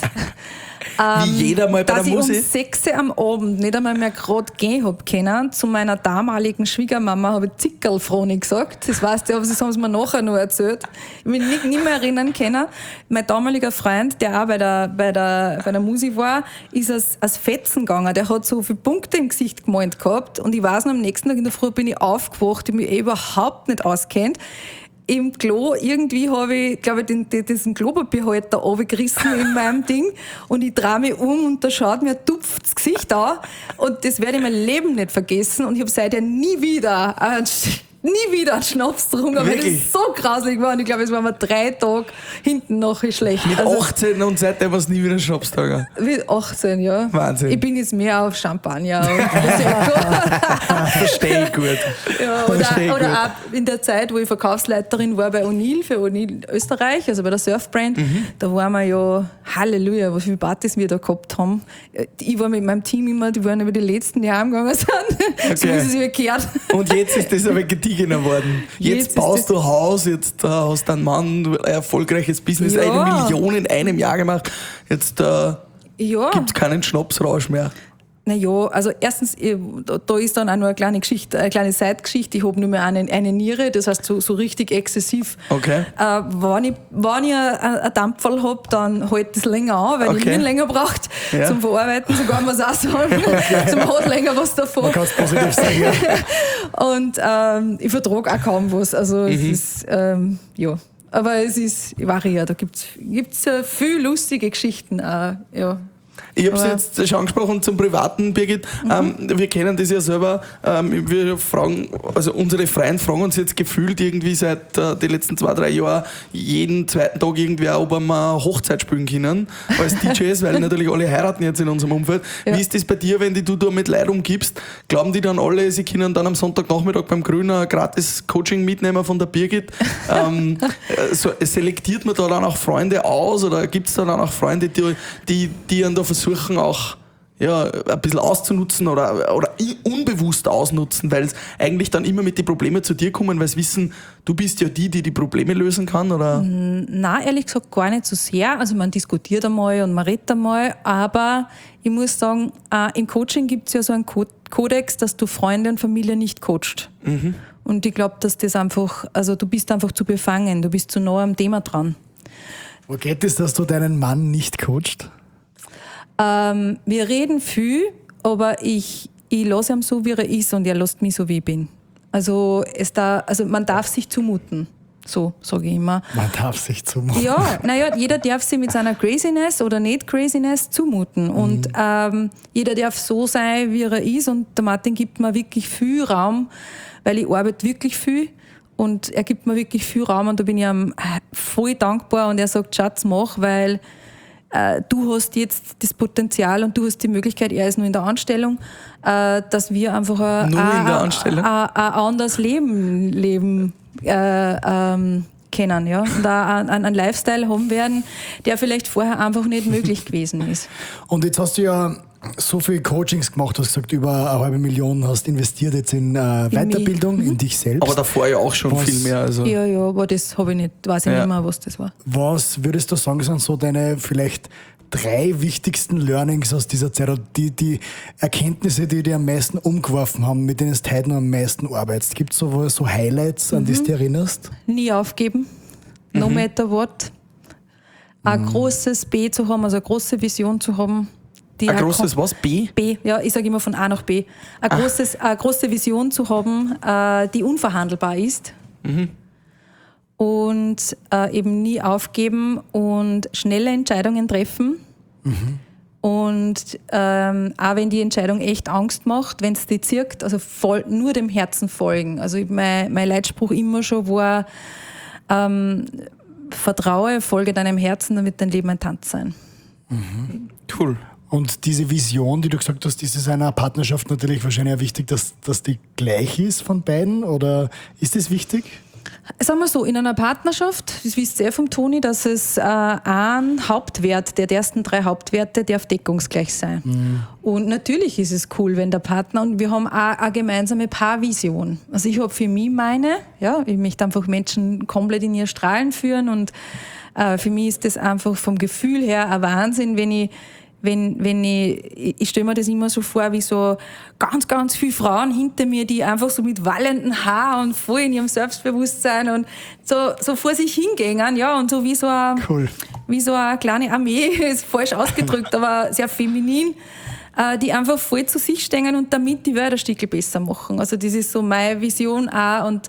Wie jeder mal bei dass der ich um Musik. 6 Uhr am Abend nicht einmal mehr gerade gehen hab können. Zu meiner damaligen Schwiegermama habe ich Zickerlfroni gesagt. Das weißt du, aber das haben sie mir nachher noch erzählt. Ich will mich nicht mehr erinnern können. Mein damaliger Freund, der auch bei der Musik war, ist als Fetzen gegangen. Der hat so viele Punkte im Gesicht gemalt gehabt und ich weiß noch, am nächsten Tag in der Früh bin ich aufgewacht, ich mich überhaupt nicht auskennt. Im Klo, irgendwie habe ich, glaube ich, diesen Klopapierhalter runtergerissen in meinem Ding und ich drehe mich um und da schaut mir ein tupftes Gesicht an und das werde ich mein Leben nicht vergessen und ich habe seither nie wieder einen Schnaps getrunken, weil das Wirklich? so grausig war und ich glaube, es war mir 3 Tage hinten nachher schlecht. Mit 18 und seitdem war es nie wieder Schnaps gegangen. Mit 18, ja. Wahnsinn. Ich bin jetzt mehr auf Champagner und Prosecco. Verstehe ich gut. Ja, Verstehe ich gut. oder auch in der Zeit, wo ich Verkaufsleiterin war bei O'Neill, für O'Neill Österreich, also bei der Surfbrand, da waren wir ja, Halleluja, was viele Partys wir da gehabt haben. Ich war mit meinem Team immer, die waren über die letzten, die heimgegangen sind. So Okay. ist es mir gehört. Und jetzt ist das aber gedigener worden. Jetzt Jetzt ist baust das- du Haus, jetzt hast du einen Mann, ein erfolgreiches Business, Ja. 1 Million in einem Jahr gemacht. Jetzt Ja. gibt es keinen Schnapsrausch mehr. Naja, also erstens, da ist dann auch noch eine kleine Geschichte, eine kleine Seitgeschichte. Ich habe nur mehr eine Niere, das heißt so richtig exzessiv. Okay. Wenn ich ein Dampferl habe, dann hält das länger an, weil die Okay. Nieren länger braucht Ja. zum Verarbeiten, so kann man es auch sagen. Zum hat länger was davon. Man kann es positiv sagen. Ja. Und ich vertrage auch kaum was. Also es ist, ja. Aber es ist variiert. Da gibt's viel lustige Geschichten auch, ja. Ich habe es Aber- jetzt schon angesprochen zum Privaten, Birgit. Wir kennen das ja selber. Wir fragen, also unsere Freunde fragen uns jetzt gefühlt irgendwie seit den letzten 2-3 Jahren jeden zweiten Tag irgendwer, ob wir mal Hochzeit spielen können als DJs, weil natürlich alle heiraten jetzt in unserem Umfeld. Ja. Wie ist das bei dir, wenn du da mit Leuten umgibst? Glauben die dann alle, sie können dann am Sonntagnachmittag beim Grüner ein gratis Coaching mitnehmen von der Birgit? Selektiert man da dann auch Freunde aus oder gibt es da dann auch Freunde, die dann da versuchen auch ein bisschen auszunutzen oder unbewusst ausnutzen, weil es eigentlich dann immer mit den Problemen zu dir kommen, weil sie wissen, du bist ja die Probleme lösen kann, oder? Nein, ehrlich gesagt gar nicht so sehr. Also man diskutiert einmal und man redet einmal, aber ich muss sagen, im Coaching gibt es ja so einen Kodex, dass du Freunde und Familie nicht coachst. Und ich glaube, dass das einfach, also du bist einfach zu befangen, du bist zu nah am Thema dran. Wo geht es, dass du deinen Mann nicht coachst? Wir reden viel, aber ich lasse ihn so, wie er ist und er lässt mich so, wie ich bin. Also man darf sich zumuten. So sage ich immer. Man darf sich zumuten. Ja, naja, jeder darf sich mit seiner Craziness oder nicht Craziness zumuten. Und jeder darf so sein, wie er ist. Und der Martin gibt mir wirklich viel Raum, weil ich arbeite wirklich viel. und er gibt mir wirklich viel Raum und da bin ich ihm voll dankbar und er sagt, Schatz, mach, weil du hast jetzt das Potenzial und du hast die Möglichkeit, er ist nur in der Anstellung, dass wir einfach ein anderes Leben kennen, ja, und auch einen Lifestyle haben werden, der vielleicht vorher einfach nicht möglich gewesen ist. Und jetzt hast du ja so viele Coachings gemacht, hast gesagt, über 500.000 hast investiert jetzt in Weiterbildung, in dich selbst. Aber davor ja auch schon viel mehr. Also. Ja, aber das habe ich nicht, weiß ich nicht mehr, was das war. Was würdest du sagen, sind so deine vielleicht 3 wichtigsten Learnings aus dieser Zeit, oder die Erkenntnisse, die dir am meisten umgeworfen haben, mit denen du heute noch am meisten arbeitest? Gibt es so Highlights, an die du dich erinnerst? Nie aufgeben, no matter what. Ein großes B zu haben, also eine große Vision zu haben. Ein großes was? B? B, ja, ich sage immer von A nach B. Eine große Vision zu haben, die unverhandelbar ist. Und eben nie aufgeben und schnelle Entscheidungen treffen. Und auch wenn die Entscheidung echt Angst macht, wenn es die zirkt, also nur dem Herzen folgen. Also mein Leitspruch immer schon war, vertraue, folge deinem Herzen, dann wird dein Leben ein Tanz sein. Cool. Und diese Vision, die du gesagt hast, ist es einer Partnerschaft natürlich wahrscheinlich auch wichtig, dass die gleich ist von beiden? Oder ist das wichtig? Sagen wir so, in einer Partnerschaft, das wisst ihr vom Toni, dass es ein Hauptwert, der ersten 3 Hauptwerte darf deckungsgleich sein. Und natürlich ist es cool, wenn der Partner, und wir haben auch eine gemeinsame Paarvision. Also ich habe für mich ich möchte einfach Menschen komplett in ihr Strahlen führen und für mich ist das einfach vom Gefühl her ein Wahnsinn, wenn ich stelle mir das immer so vor, wie so ganz, ganz viele Frauen hinter mir, die einfach so mit wallenden Haaren und voll in ihrem Selbstbewusstsein und so vor sich hingehen, ja, und so wie so eine kleine Armee, ist falsch ausgedrückt, aber sehr feminin, die einfach voll zu sich stehen und damit die Welt ein Stückchen besser machen. Also das ist so meine Vision auch. Und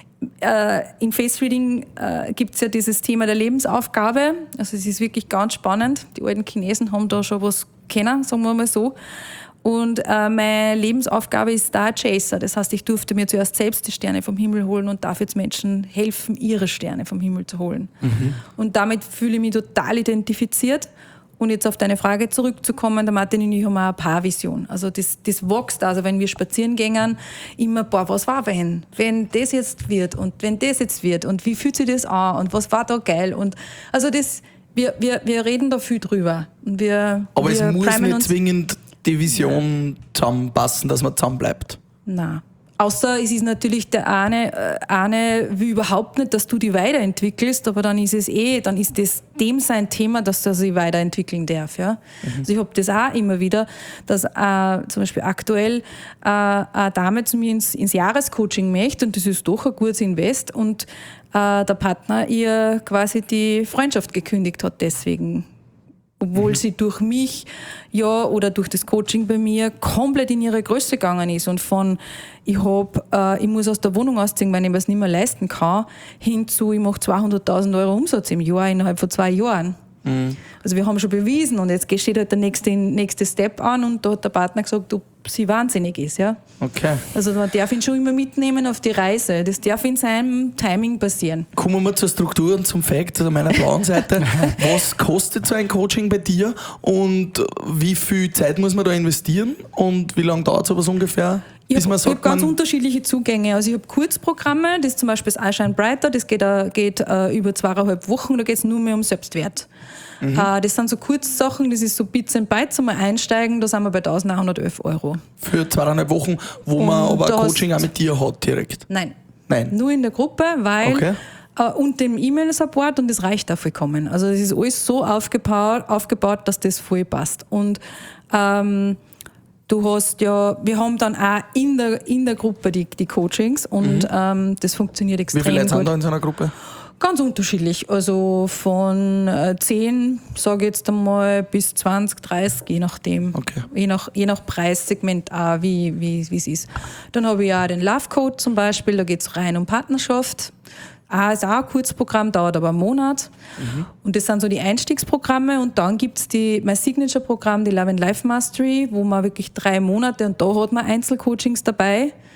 in Face Reading gibt es ja dieses Thema der Lebensaufgabe. Also es ist wirklich ganz spannend. Die alten Chinesen haben da schon was kennen, sagen wir mal so. Und meine Lebensaufgabe ist Starchaser. Das heißt, ich durfte mir zuerst selbst die Sterne vom Himmel holen und darf jetzt Menschen helfen, ihre Sterne vom Himmel zu holen. Und damit fühle ich mich total identifiziert. Und jetzt auf deine Frage zurückzukommen, der Martin und ich haben auch eine Paarvision. Also das wächst, also wenn wir spazieren gehen, immer, was war wenn das jetzt wird und wenn das jetzt wird und wie fühlt sich das an und was war da geil und also das, wir reden da viel drüber. Und aber es muss nicht zwingend die Vision zusammenpassen, dass man zusammen bleibt. Nein. Außer es ist natürlich der eine will überhaupt nicht, dass du die weiterentwickelst, aber dann ist es dann ist das dem sein Thema, dass er sich weiterentwickeln darf. Ja? Also ich habe das auch immer wieder, dass zum Beispiel aktuell eine Dame zu mir ins Jahrescoaching möchte und das ist doch ein gutes Invest und der Partner ihr quasi die Freundschaft gekündigt hat deswegen. Obwohl sie durch mich oder durch das Coaching bei mir komplett in ihre Größe gegangen ist und von ich muss aus der Wohnung ausziehen, weil ich mir das nicht mehr leisten kann, hin zu ich mache 200.000 Euro Umsatz im Jahr innerhalb von 2 Jahren. Also wir haben schon bewiesen und jetzt steht halt der nächste Step an und da hat der Partner gesagt, ob sie wahnsinnig ist. Ja? Okay. Also man darf ihn schon immer mitnehmen auf die Reise. Das darf in seinem Timing passieren. Kommen wir zur Struktur und zum Fact, also meiner blauen Seite. Was kostet so ein Coaching bei dir und wie viel Zeit muss man da investieren und wie lange dauert sowas ungefähr? Ich habe ganz unterschiedliche Zugänge. Also ich habe Kurzprogramme, das ist zum Beispiel das I Shine Brighter, das geht über 2,5 Wochen, da geht es nur mehr um Selbstwert. Das sind so Kurzsachen, das ist so Bits and Bytes, einmal einsteigen, da sind wir bei 1.111 Euro. Für 2,5 Wochen, wo man aber ein Coaching auch mit dir hat direkt? Nein. Nur in der Gruppe, weil und dem E-Mail-Support und das reicht auch vollkommen. Also es ist alles so aufgebaut, dass das voll passt. Und du hast wir haben dann auch in der Gruppe die Coachings und das funktioniert extrem gut. Wie viele Leute sind da in so einer Gruppe? Ganz unterschiedlich, also von 10, sage ich jetzt einmal, bis 20, 30, je nachdem. Okay. Je nach Preissegment auch, wie es ist. Dann habe ich auch den Love Code zum Beispiel, da geht es rein um Partnerschaft. Ist auch ein Kurzprogramm, dauert aber einen Monat. Und das sind so die Einstiegsprogramme. Und dann gibt es mein Signature-Programm, die Love and Life Mastery, wo man wirklich 3 Monate, und da hat man Einzelcoachings dabei,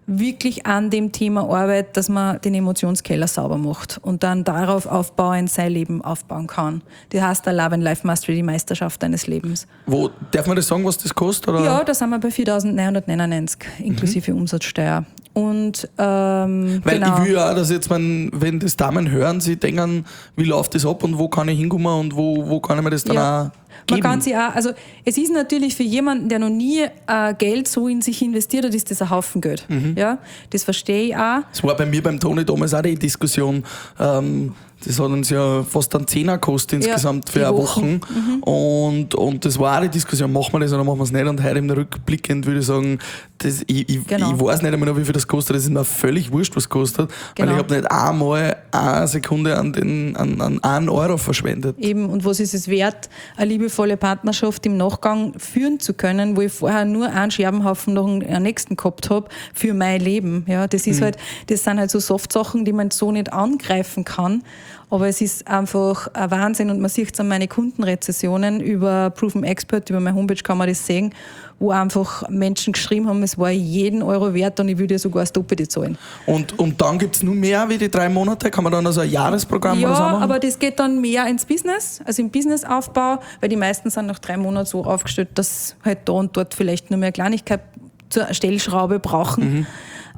wirklich an dem Thema arbeitet, dass man den Emotionskeller sauber macht und dann darauf aufbauend sein Leben aufbauen kann. Das heißt der Love and Life Mastery, die Meisterschaft deines Lebens. Darf man das sagen, was das kostet? Oder? Ja, da sind wir bei 4.999 inklusive Umsatzsteuer. Und Weil genau. ich will ja auch, dass jetzt, wenn das Damen hören, sie denken, wie läuft das ab und wo kann ich hinkommen und wo kann ich mir das dann auch Man geben? kann sich auch, also es ist natürlich für jemanden, der noch nie Geld so in sich investiert hat, ist das ein Haufen Geld. Ja, das verstehe ich auch. Das war bei mir beim Toni damals auch die Diskussion. Das hat uns ja fast einen Zehner gekostet insgesamt für die eine Wochen. Woche. Und das war auch die Diskussion, machen wir das oder machen wir es nicht? Und heute im Rückblickend würde ich sagen, ich weiß nicht einmal noch, wie viel das kostet. Das ist mir völlig wurscht, was es kostet. Genau. Weil ich habe nicht einmal eine Sekunde an 1 Euro verschwendet. Eben, und was ist es wert, eine liebevolle Partnerschaft im Nachgang führen zu können, wo ich vorher nur einen Scherbenhaufen nach dem nächsten gehabt habe für mein Leben. Ja, das ist halt, das sind halt so Soft-Sachen, die man so nicht angreifen kann. Aber es ist einfach ein Wahnsinn und man sieht es an meinen Kundenrezessionen über Proven Expert, über meine Homepage kann man das sehen, wo einfach Menschen geschrieben haben, es war jeden Euro wert und ich würde sogar das Doppelte zahlen. Und dann gibt es nur mehr wie die 3 Monate? Kann man dann also ein Jahresprogramm oder so Ja, machen? aber das geht dann mehr ins Business, also im Businessaufbau, weil die meisten sind nach 3 Monaten so aufgestellt, dass halt da und dort vielleicht nur mehr Kleinigkeit zur Stellschraube brauchen.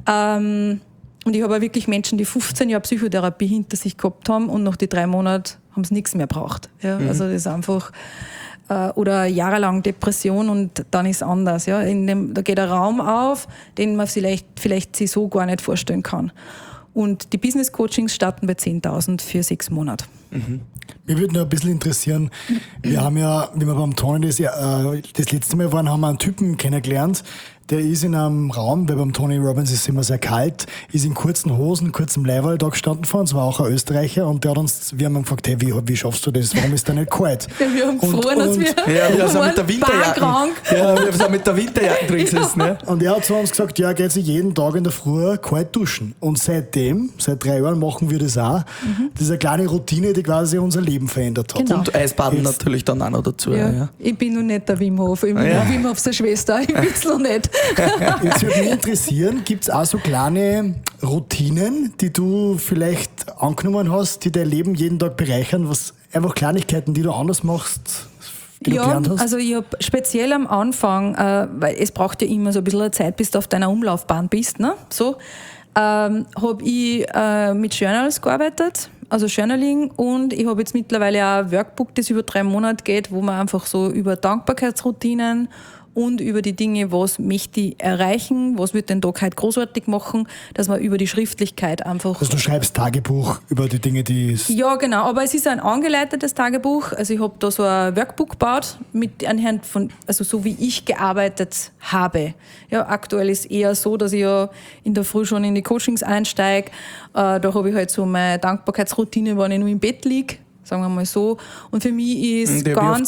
Und ich habe auch wirklich Menschen, die 15 Jahre Psychotherapie hinter sich gehabt haben und nach die 3 Monaten haben sie nichts mehr braucht. Ja? Also das ist einfach, oder jahrelang Depression und dann ist es anders. Ja? Da geht ein Raum auf, den man vielleicht sich so gar nicht vorstellen kann. Und die Business Coachings starten bei 10.000 für 6 Monate. Mich würde noch ein bisschen interessieren, wir haben ja, wie wir beim Toni das letzte Mal waren, haben wir einen Typen kennengelernt, der ist in einem Raum, weil beim Tony Robbins ist es immer sehr kalt, ist in kurzen Hosen, kurzem Leiberl da gestanden vor uns, war auch ein Österreicher und der hat uns, wir haben ihn gefragt, hey, wie schaffst du das, warum ist der nicht kalt? Wir haben gefroren, dass wir wir sind mit der Winterjacke. Ja, wir sind mit der Winterjacke drin gesessen. Ne? Und er hat zu uns gesagt, ja, er geht sich jeden Tag in der Früh kalt duschen. Und seit 3 Jahren machen wir das auch. Das ist eine kleine Routine, die quasi unser Leben verändert hat. Genau. Und Eisbaden natürlich dann auch noch dazu. Ja. Ich bin noch nicht der Wim Hof, ich bin der Wim Hof seine Schwester, ich will es noch nicht. Jetzt würde mich interessieren, gibt es auch so kleine Routinen, die du vielleicht angenommen hast, die dein Leben jeden Tag bereichern, was einfach Kleinigkeiten, die du anders machst, die du gelernt hast? Also ich habe speziell am Anfang, weil es braucht ja immer so ein bisschen Zeit, bis du auf deiner Umlaufbahn bist, ne? So, habe ich mit Journals gearbeitet, also Journaling, und ich habe jetzt mittlerweile auch ein Workbook, das über 3 Monate geht, wo man einfach so über Dankbarkeitsroutinen und über die Dinge, was möchte ich erreichen, was wird den Tag heute großartig machen, dass man über die Schriftlichkeit einfach... Also du schreibst Tagebuch über die Dinge, die... Ja, genau, aber es ist ein angeleitetes Tagebuch. Also ich habe da so ein Workbook gebaut, anhand von, also so wie ich gearbeitet habe. Ja, aktuell ist eher so, dass ich ja in der Früh schon in die Coachings einsteige. Da habe ich halt so meine Dankbarkeitsroutine, wenn ich nur im Bett liege. Sagen wir mal so. Und für mich ist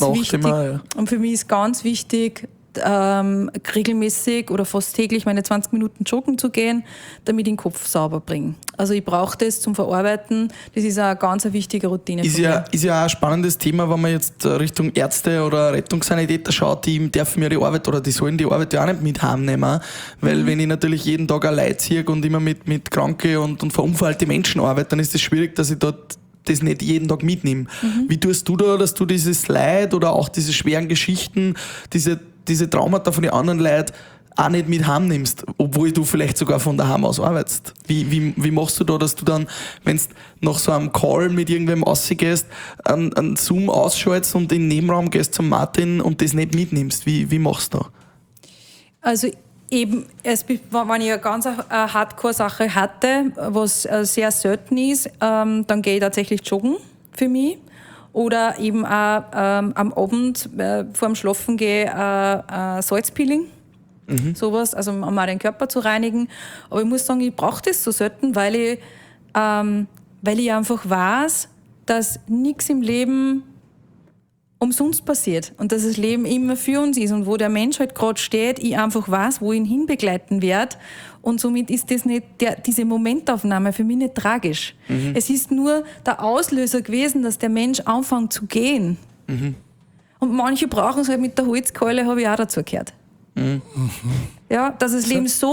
ganz wichtig, regelmäßig oder fast täglich meine 20 Minuten joggen zu gehen, damit ich den Kopf sauber bringe. Also ich brauche das zum Verarbeiten. Das ist eine ganz wichtige Routine. Ist ja auch ein spannendes Thema, wenn man jetzt Richtung Ärzte oder Rettungssanitäter schaut, die dürfen ja die Arbeit oder die sollen die Arbeit ja auch nicht mit heimnehmen. Weil wenn ich natürlich jeden Tag ein Leid ziehe und immer mit kranke und verunfallte Menschen arbeite, dann ist es schwierig, dass ich dort das nicht jeden Tag mitnehme. Wie tust du da, dass du dieses Leid oder auch diese schweren Geschichten, diese Traumata von den anderen Leuten auch nicht mit heimnimmst, obwohl du vielleicht sogar von daheim aus arbeitest? Wie machst du da, dass du dann, wenn du nach so einem Call mit irgendwem rausgehst, einen Zoom ausschaltest und in den Nebenraum gehst zum Martin und das nicht mitnimmst? Wie machst du da? Also eben, wenn ich eine ganz Hardcore-Sache hatte, was sehr selten ist, dann gehe ich tatsächlich joggen für mich. Oder eben auch am Abend vor dem Schlafen gehe Salzpeeling, sowas, also um mal den Körper zu reinigen. Aber ich muss sagen, ich brauche das so selten, weil ich einfach weiß, dass nichts im Leben umsonst passiert und dass das Leben immer für uns ist und wo der Mensch halt gerade steht, ich einfach weiß, wo ich ihn hinbegleiten werde, und somit ist das nicht diese Momentaufnahme für mich nicht tragisch. Es ist nur der Auslöser gewesen, dass der Mensch anfängt zu gehen. Und manche brauchen es halt mit der Holzkeule, habe ich auch dazu gehört. Ja, dass das Leben so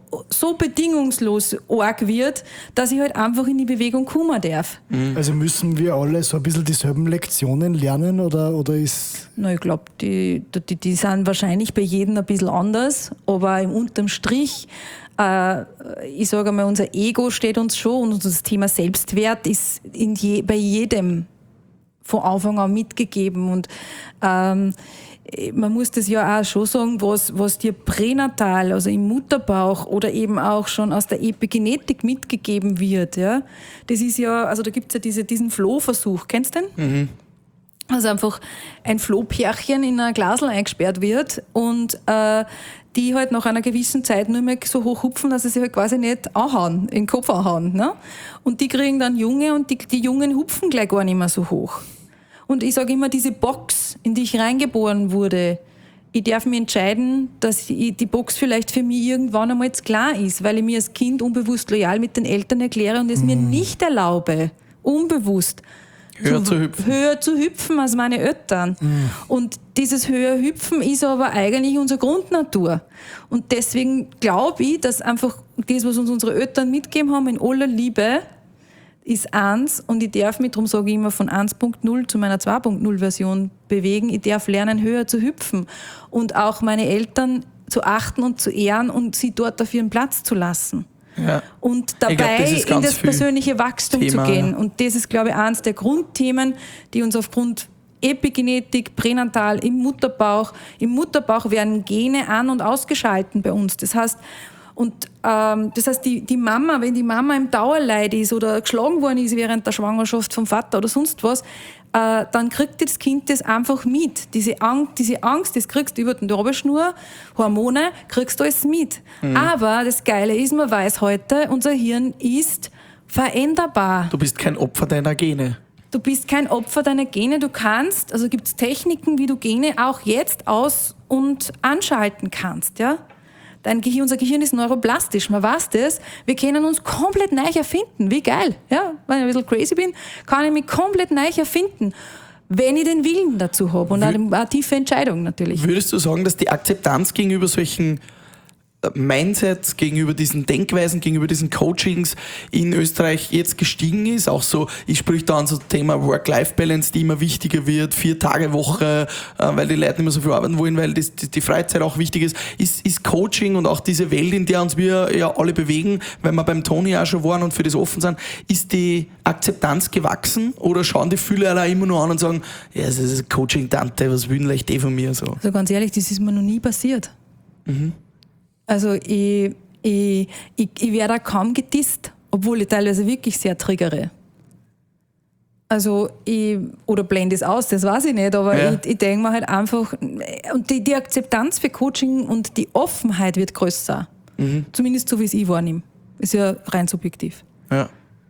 so bedingungslos arg wird, dass ich halt einfach in die Bewegung kommen darf. Also müssen wir alle so ein bisschen dieselben Lektionen lernen oder ist... Na, ich glaube, die sind wahrscheinlich bei jedem ein bisschen anders, aber unterm Strich, ich sage mal, unser Ego steht uns schon und das Thema Selbstwert ist bei jedem von Anfang an mitgegeben und man muss das ja auch schon sagen, was dir pränatal, also im Mutterbauch oder eben auch schon aus der Epigenetik mitgegeben wird. Ja? Das ist ja, also da gibt es ja diesen Flohversuch, kennst du den? Also einfach ein Flohpärchen in ein Glasl eingesperrt wird und die halt nach einer gewissen Zeit nur mehr so hoch hupfen, dass sie sich halt quasi nicht anhauen, in den Kopf anhauen. Ne? Und die kriegen dann Junge und die Jungen hupfen gleich gar nicht mehr so hoch. Und ich sage immer, diese Box, in die ich reingeboren wurde, ich darf mich entscheiden, dass die Box vielleicht für mich irgendwann einmal jetzt klar ist, weil ich mir als Kind unbewusst loyal mit den Eltern erkläre und es mir nicht erlaube, unbewusst höher zu hüpfen als meine Eltern. Und dieses höher hüpfen ist aber eigentlich unsere Grundnatur. Und deswegen glaube ich, dass einfach das, was uns unsere Eltern mitgegeben haben, in aller Liebe, ist 1 und ich darf mich, darum sage ich immer, von 1.0 zu meiner 2.0 Version bewegen. Ich darf lernen, höher zu hüpfen und auch meine Eltern zu achten und zu ehren und sie dort auf ihren Platz zu lassen. Ja. Und dabei in das persönliche Wachstum zu gehen. Ja. Und das ist, glaube ich, eines der Grundthemen, die uns aufgrund Epigenetik, pränatal, im Mutterbauch werden Gene an- und ausgeschalten bei uns. Das heißt, die Mama, wenn die Mama im Dauerleid ist oder geschlagen worden ist während der Schwangerschaft vom Vater oder sonst was, dann kriegt das Kind das einfach mit. Diese Angst, das kriegst du über die Nabelschnur, Hormone, kriegst du alles mit. Aber das Geile ist, man weiß heute, unser Hirn ist veränderbar. Du bist kein Opfer deiner Gene. Du bist kein Opfer deiner Gene. Du kannst, also gibt es Techniken, wie du Gene auch jetzt aus- und anschalten kannst, ja? Unser Gehirn ist neuroplastisch, man weiß das. Wir können uns komplett neu erfinden. Wie geil. Ja? Wenn ich ein bisschen crazy bin, kann ich mich komplett neu erfinden. Wenn ich den Willen dazu habe und eine tiefe Entscheidung natürlich. Würdest du sagen, dass die Akzeptanz gegenüber solchen Mindsets, gegenüber diesen Denkweisen, gegenüber diesen Coachings in Österreich jetzt gestiegen ist? Auch so, ich sprich da an so Thema Work-Life-Balance, die immer wichtiger wird, 4-Tage-Woche, weil die Leute nicht mehr so viel arbeiten wollen, weil die Freizeit auch wichtig ist. Ist Coaching und auch diese Welt, in der uns wir ja alle bewegen, weil wir beim Toni auch schon waren und für das offen sind, ist die Akzeptanz gewachsen oder schauen die viele alle immer nur an und sagen, ja, das ist Coaching-Tante, was will denn die von mir? So. Also ganz ehrlich, das ist mir noch nie passiert. Also ich werde auch kaum gedisst, obwohl ich teilweise wirklich sehr triggere. Also oder blende es aus, das weiß ich nicht, aber ich denke mir halt einfach, und die Akzeptanz für Coaching und die Offenheit wird größer. Zumindest so, wie es ich wahrnehme. Ist ja rein subjektiv. Ja.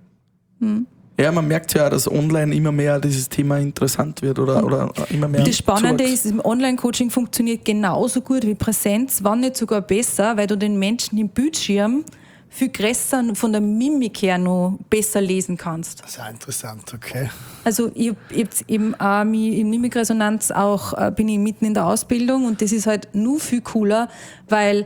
Ja, man merkt ja, dass online immer mehr dieses Thema interessant wird oder immer mehr. Das Spannende ist, Online-Coaching funktioniert genauso gut wie Präsenz, wenn nicht sogar besser, weil du den Menschen im Bildschirm viel größer von der Mimik her noch besser lesen kannst. Das ist ja interessant, okay. Also ich habe eben in Mimikresonanz auch, bin ich mitten in der Ausbildung und das ist halt nur viel cooler, weil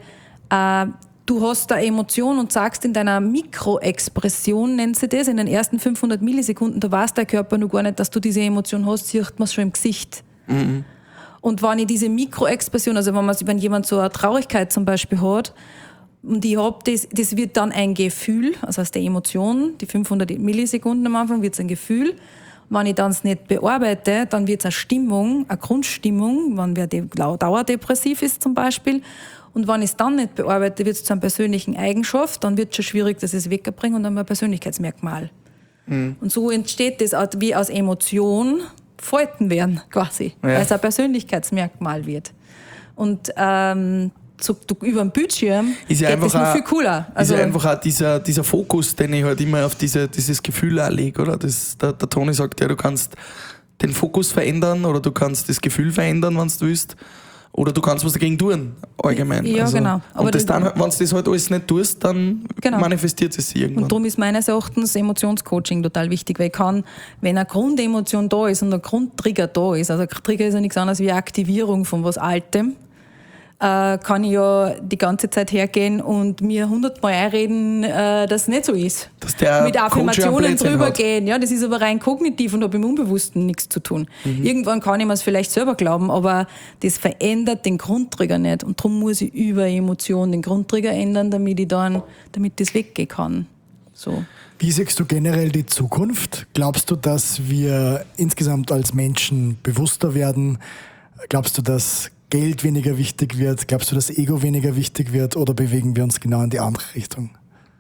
du hast eine Emotion und sagst in deiner Mikroexpression, nennt sie das, in den ersten 500 Millisekunden, da weiß der Körper noch gar nicht, dass du diese Emotion hast, sieht man es schon im Gesicht. Und wenn ich diese Mikroexpression, also wenn jemand so eine Traurigkeit zum Beispiel hat, und ich habe das wird dann ein Gefühl, also aus der Emotion, die 500 Millisekunden am Anfang wird es ein Gefühl. Wenn ich dann es nicht bearbeite, dann wird es eine Stimmung, eine Grundstimmung, wenn wer dauerdepressiv ist zum Beispiel. Und wenn ich es dann nicht bearbeite, wird es zu einer persönlichen Eigenschaft, dann wird es schon schwierig, dass ich es wegbringe und dann ein Persönlichkeitsmerkmal. Und so entsteht das wie aus Emotion Falten werden quasi, weil es ein Persönlichkeitsmerkmal wird. Und so über den Bildschirm ist ja geht das noch viel cooler. Also ist ja einfach auch dieser Fokus, den ich halt immer auf dieses Gefühl auch lege, oder? Der Toni sagt ja, du kannst den Fokus verändern oder du kannst das Gefühl verändern, wenn du willst. Oder du kannst was dagegen tun, allgemein. Ja, also, genau. Aber und wenn du das halt alles nicht tust, dann manifestiert es sich irgendwann. Und darum ist meines Erachtens Emotionscoaching total wichtig, weil ich kann, wenn eine Grundemotion da ist und ein Grundtrigger da ist, also ein Trigger ist ja nichts anderes wie eine Aktivierung von was Altem, kann ich ja die ganze Zeit hergehen und mir 100-mal einreden, dass es nicht so ist. Dass der mit Affirmationen Coach einen Blödsinn drüber hat. gehen. Ja, das ist aber rein kognitiv und hat im Unbewussten nichts zu tun. Irgendwann kann ich mir es vielleicht selber glauben, aber das verändert den Grundtrigger nicht. Und darum muss ich über Emotionen den Grundtrigger ändern, damit das weggehen kann. So. Wie siehst du generell die Zukunft? Glaubst du, dass wir insgesamt als Menschen bewusster werden? Glaubst du, dass Geld weniger wichtig wird? Glaubst du, dass Ego weniger wichtig wird? Oder bewegen wir uns genau in die andere Richtung?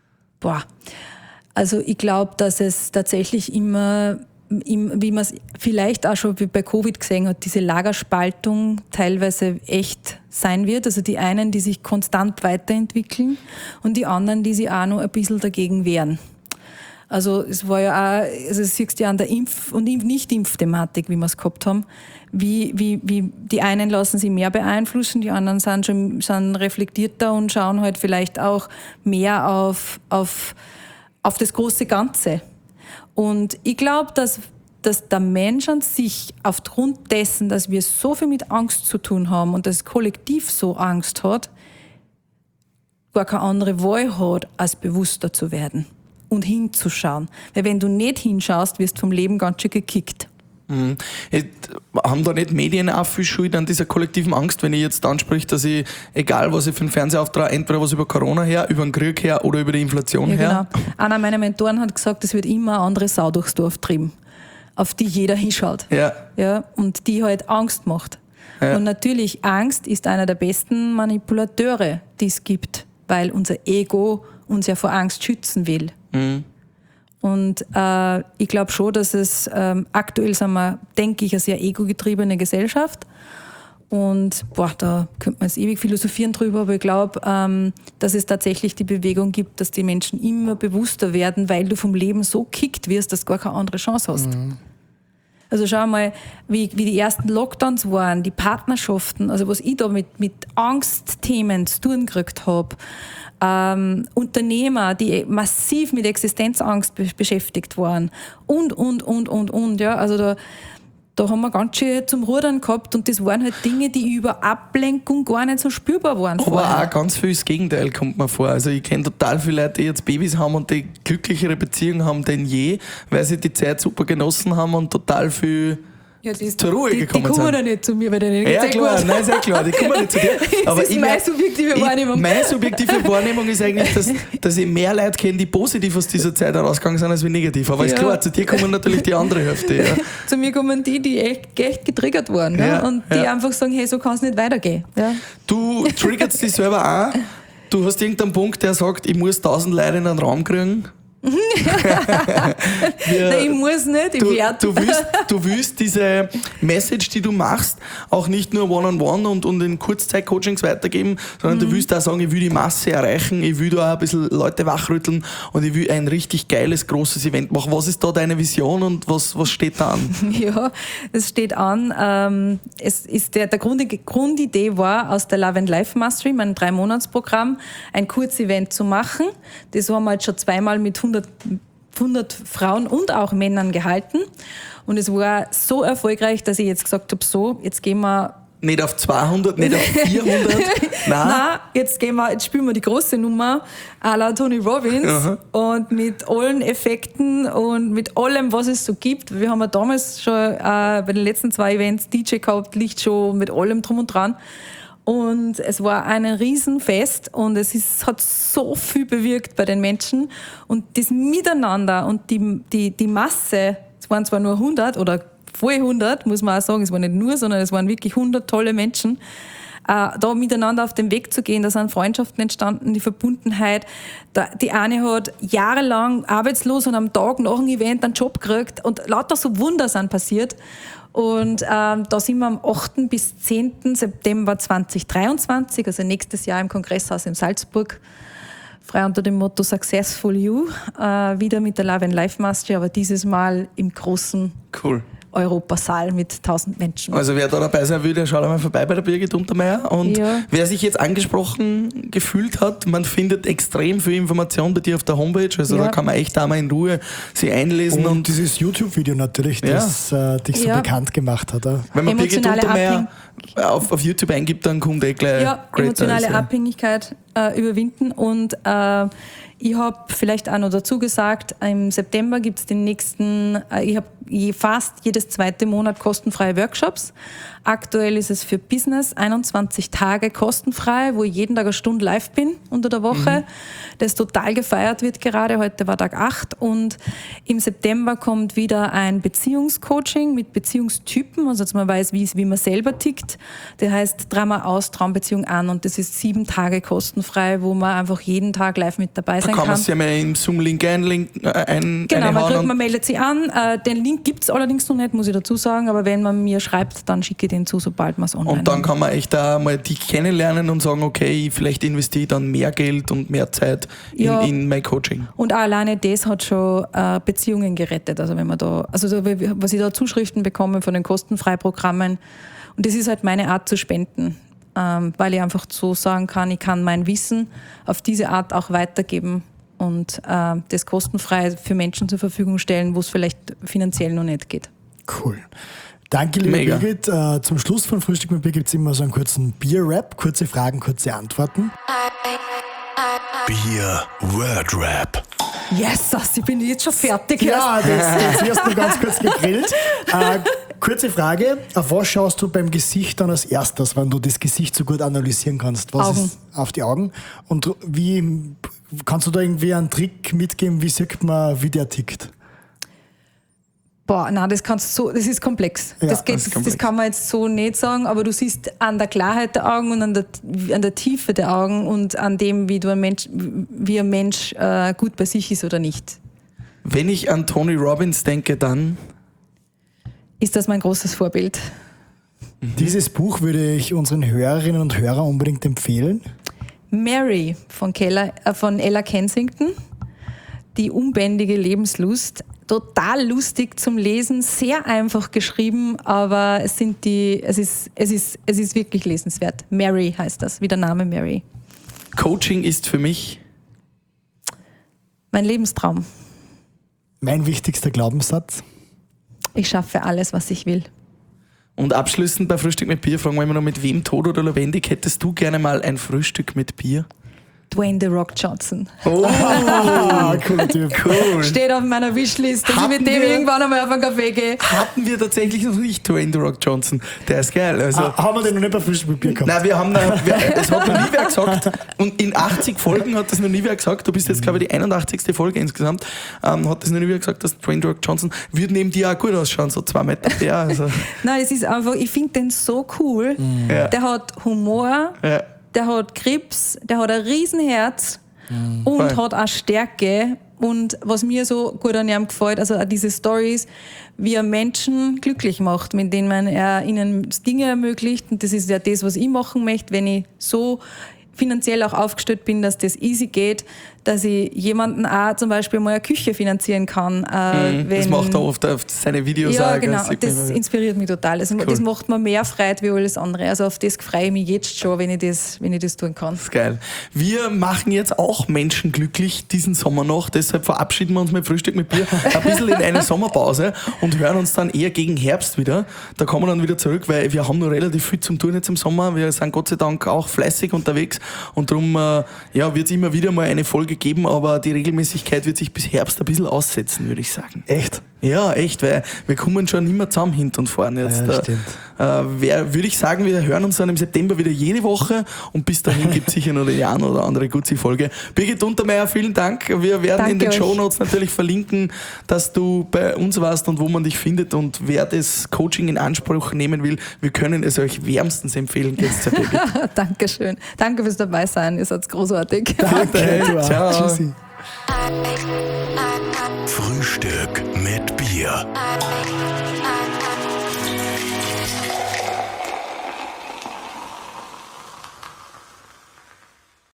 Also ich glaube, dass es tatsächlich immer, wie man es vielleicht auch schon bei Covid gesehen hat, diese Lagerspaltung teilweise echt sein wird. Also die einen, die sich konstant weiterentwickeln und die anderen, die sich auch noch ein bisschen dagegen wehren. Also es war ja auch, also das siehst du ja an der Impf- und Nicht-Impf-Thematik, wie wir es gehabt haben, wie die einen lassen sich mehr beeinflussen, die anderen sind reflektierter und schauen halt vielleicht auch mehr auf das große Ganze. Und ich glaube, dass der Mensch an sich aufgrund dessen, dass wir so viel mit Angst zu tun haben und das Kollektiv so Angst hat, gar keine andere Wahl hat, als bewusster zu werden und hinzuschauen. Weil wenn du nicht hinschaust, wirst du vom Leben ganz schön gekickt. Haben da nicht Medien auch viel Schuld an dieser kollektiven Angst, wenn ich jetzt anspreche, dass ich, egal was ich für einen Fernsehauftrag, entweder was über Corona her, über den Krieg her oder über die Inflation her? Genau. Einer meiner Mentoren hat gesagt, es wird immer eine andere Sau durchs Dorf trieben, auf die jeder hinschaut. Ja, und die halt Angst macht. Ja. Und natürlich, Angst ist einer der besten Manipulateure, die es gibt, weil unser Ego uns ja vor Angst schützen will. Und ich glaube schon, dass es aktuell, sind wir, denke ich, eine sehr ego-getriebene Gesellschaft. Und da könnte man jetzt ewig philosophieren drüber, aber ich glaube, dass es tatsächlich die Bewegung gibt, dass die Menschen immer bewusster werden, weil du vom Leben so kickt wirst, dass du gar keine andere Chance hast. Also schau mal, wie die ersten Lockdowns waren, die Partnerschaften, also was ich da mit Angstthemen zu tun gekriegt habe. Unternehmer, die massiv mit Existenzangst beschäftigt waren und, ja, also da haben wir ganz schön zum Rudern gehabt und das waren halt Dinge, die über Ablenkung gar nicht so spürbar waren. Aber vorher. auch ganz viel das Gegenteil kommt mir vor. Also ich kenne total viele Leute, die jetzt Babys haben und die glücklichere Beziehungen haben denn je, weil sie die Zeit super genossen haben und total viel zur Ruhe gekommen sind. Die kommen ja nicht zu mir, weil die nicht ja, klar, nein, ist klar, die kommen nicht zu dir. Aber das ist meine subjektive Wahrnehmung. Meine subjektive Wahrnehmung ist eigentlich, dass ich mehr Leute kenne, die positiv aus dieser Zeit herausgegangen sind, als wie negativ. Aber ist klar, zu dir kommen natürlich die andere Hälfte. Ja. Zu mir kommen die echt getriggert waren. Ja, und die einfach sagen, hey, so kann es nicht weitergehen. Ja. Du triggerst dich selber auch. Du hast irgendeinen Punkt, der sagt, ich muss 1000 Leute in einen Raum kriegen. Nein, ich muss nicht, ich werde. Du willst diese Message, die du machst, auch nicht nur one-on-one und in Kurzzeitcoachings weitergeben, sondern du willst auch sagen, ich will die Masse erreichen, ich will da auch ein bisschen Leute wachrütteln und ich will ein richtig geiles, großes Event machen. Was ist da deine Vision und was steht da an? Ja, es steht an, es ist der Grundidee war, aus der Love and Life Mastery, mein 3-Monats-Programm, ein Kurzevent zu machen. Das haben wir jetzt schon zweimal mit 100 Frauen und auch Männern gehalten. Und es war so erfolgreich, dass ich jetzt gesagt habe, so, jetzt gehen wir... Nicht auf 200, nicht auf 400? Nein, jetzt spielen wir die große Nummer à la Tony Robbins. Aha. Und mit allen Effekten und mit allem, was es so gibt. Wir haben ja damals schon bei den letzten 2 Events DJ gehabt, Lichtshow, mit allem drum und dran. Und es war ein Riesenfest und hat so viel bewirkt bei den Menschen. Und das Miteinander und die Masse, es waren zwar nur 100 oder voll 100, muss man auch sagen, es waren nicht nur, sondern es waren wirklich 100 tolle Menschen, da miteinander auf den Weg zu gehen, da sind Freundschaften entstanden, die Verbundenheit. Die eine hat jahrelang arbeitslos und am Tag nach dem Event einen Job gekriegt und lauter so Wunder sind passiert. Und da sind wir am 8. bis 10. September 2023, also nächstes Jahr im Kongresshaus in Salzburg, frei unter dem Motto Successful You, wieder mit der Love and Life Mastery, aber dieses Mal im großen Europasaal mit 1000 Menschen. Also wer da dabei sein will, der schaut einmal vorbei bei der Birgit Untermeier. Und Ja. wer sich jetzt angesprochen gefühlt hat, man findet extrem viel Information bei dir auf der Homepage. Also Ja. da kann man echt einmal in Ruhe sich einlesen. Und dieses YouTube-Video natürlich, das dich so Ja. bekannt gemacht hat. Wenn man Birgit Emotionale Untermeier auf YouTube eingibt, dann kommt gleich Ja, Great emotionale Eyes, ja. Abhängigkeit überwinden. Und ich habe vielleicht auch noch dazu gesagt, im September gibt es den nächsten, ich habe fast jedes zweite Monat kostenfreie Workshops. Aktuell ist es für Business 21 Tage kostenfrei, wo ich jeden Tag eine Stunde live bin unter der Woche, das total gefeiert wird gerade. Heute war Tag 8 und im September kommt wieder ein Beziehungscoaching mit Beziehungstypen, also dass man weiß, wie man selber tickt. Das heißt Drama aus, Traumbeziehung an und das ist 7 Tage kostenfrei, wo man einfach jeden Tag live mit dabei sein Kann man kann. sich ja mal im Zoom-Link Genau, einhauen. man meldet sich an. Den Link gibt es allerdings noch nicht, muss ich dazu sagen, aber wenn man mir schreibt, dann schicke ich den zu, sobald man es online Und dann hat. kann man echt da mal dich kennenlernen und sagen, okay, vielleicht investiere ich dann mehr Geld und mehr Zeit Ja. in mein Coaching. Und auch alleine das hat schon Beziehungen gerettet. Also wenn man was ich da Zuschriften bekomme von den kostenfreien Programmen. Und das ist halt meine Art zu spenden, weil ich einfach so sagen kann, ich kann mein Wissen auf diese Art auch weitergeben und das kostenfrei für Menschen zur Verfügung stellen, wo es vielleicht finanziell noch nicht geht. Cool. Danke, liebe Mega. Birgit. Zum Schluss von Frühstück mit Bier gibt es immer so einen kurzen Bier-Rap. Kurze Fragen, kurze Antworten. Bier Word Rap. Yes, ich bin jetzt schon fertig. Ja, das wirst du ganz kurz gegrillt. Kurze Frage. Auf was schaust du beim Gesicht dann als erstes, wenn du das Gesicht so gut analysieren kannst? Was Augen. ist auf die Augen? Und wie kannst du da irgendwie einen Trick mitgeben, wie sieht man, wie der tickt? Boah, nein, das ist komplex. Ja, das das ist komplex. Das kann man jetzt so nicht sagen, aber du siehst an der Klarheit der Augen und an der Tiefe der Augen und an dem, wie ein Mensch gut bei sich ist oder nicht. Wenn ich an Tony Robbins denke, dann Ist das mein großes Vorbild? Dieses Buch würde ich unseren Hörerinnen und Hörern unbedingt empfehlen. Mary von Ella Kensington. Die unbändige Lebenslust. Total lustig zum Lesen, sehr einfach geschrieben, aber es ist wirklich lesenswert. Mary heißt das, wie der Name Mary. Coaching ist für mich Mein Lebenstraum. Mein wichtigster Glaubenssatz. Ich schaffe alles, was ich will. Und abschließend bei Frühstück mit Bier fragen wir immer noch, mit wem, tot oder lebendig, hättest du gerne mal ein Frühstück mit Bier? Dwayne The Rock Johnson. Oh, Cooler Typ. cool. Steht auf meiner Wishlist, dass ich Hatten mit dem wir- irgendwann einmal auf einen Kaffee gehe. Hatten wir tatsächlich noch nicht Dwayne The Rock Johnson. Der ist geil. Also, Haben wir den noch nicht bei Frühstück mit Bier gehabt? nein, das hat noch nie wer gesagt. Und in 80 Folgen hat das noch nie wer gesagt. Du bist jetzt, glaube ich, die 81. Folge insgesamt. Hat das noch nie wer gesagt, dass Dwayne The Rock Johnson würde neben dir auch gut ausschauen, so 2 Meter. Ja, also, Nein, es ist einfach, ich finde den so cool. Ja. Der hat Humor, ja. der hat Grips, der hat ein Riesenherz und Voll. hat auch Stärke. Und was mir so gut an ihm gefällt, also auch diese Stories, wie er Menschen glücklich macht, mit denen er ihnen Dinge ermöglicht. Und das ist ja das, was ich machen möchte, wenn ich so finanziell auch aufgestellt bin, dass das easy geht, dass ich jemanden auch zum Beispiel mal eine Küche finanzieren kann. Das macht er oft auf seine Videos Ja, auch, genau. das sieht man Das immer wieder. inspiriert mich total. Das macht mir mehr Freude wie alles andere. Also auf das freue ich mich jetzt schon, wenn ich das tun kann. Das ist geil. Wir machen jetzt auch Menschen glücklich diesen Sommer noch, deshalb verabschieden wir uns mit Frühstück mit Bier ein bisschen in eine Sommerpause und hören uns dann eher gegen Herbst wieder. Da kommen wir dann wieder zurück, weil wir haben noch relativ viel zum Tun jetzt im Sommer. Wir sind Gott sei Dank auch fleißig unterwegs und darum wird es immer wieder mal eine Folge geben, aber die Regelmäßigkeit wird sich bis Herbst ein bisschen aussetzen, würde ich sagen. Echt? Ja, echt, weil wir kommen schon nicht mehr zusammen hinten und vorne. Jetzt, Ja, stimmt. würde ich sagen, wir hören uns dann im September wieder jede Woche und bis dahin gibt es sicher noch die eine oder andere gute Folge. Birgit Untermeier, vielen Dank. Wir werden Danke in den euch. Shownotes natürlich verlinken, dass du bei uns warst und wo man dich findet und wer das Coaching in Anspruch nehmen will, wir können es euch wärmstens empfehlen. Geht's zur Birgit. Dankeschön. Danke fürs Dabeisein. Ihr seid großartig. Danke. Du auch. Ciao. Tschüssi. Frühstück mit Bier.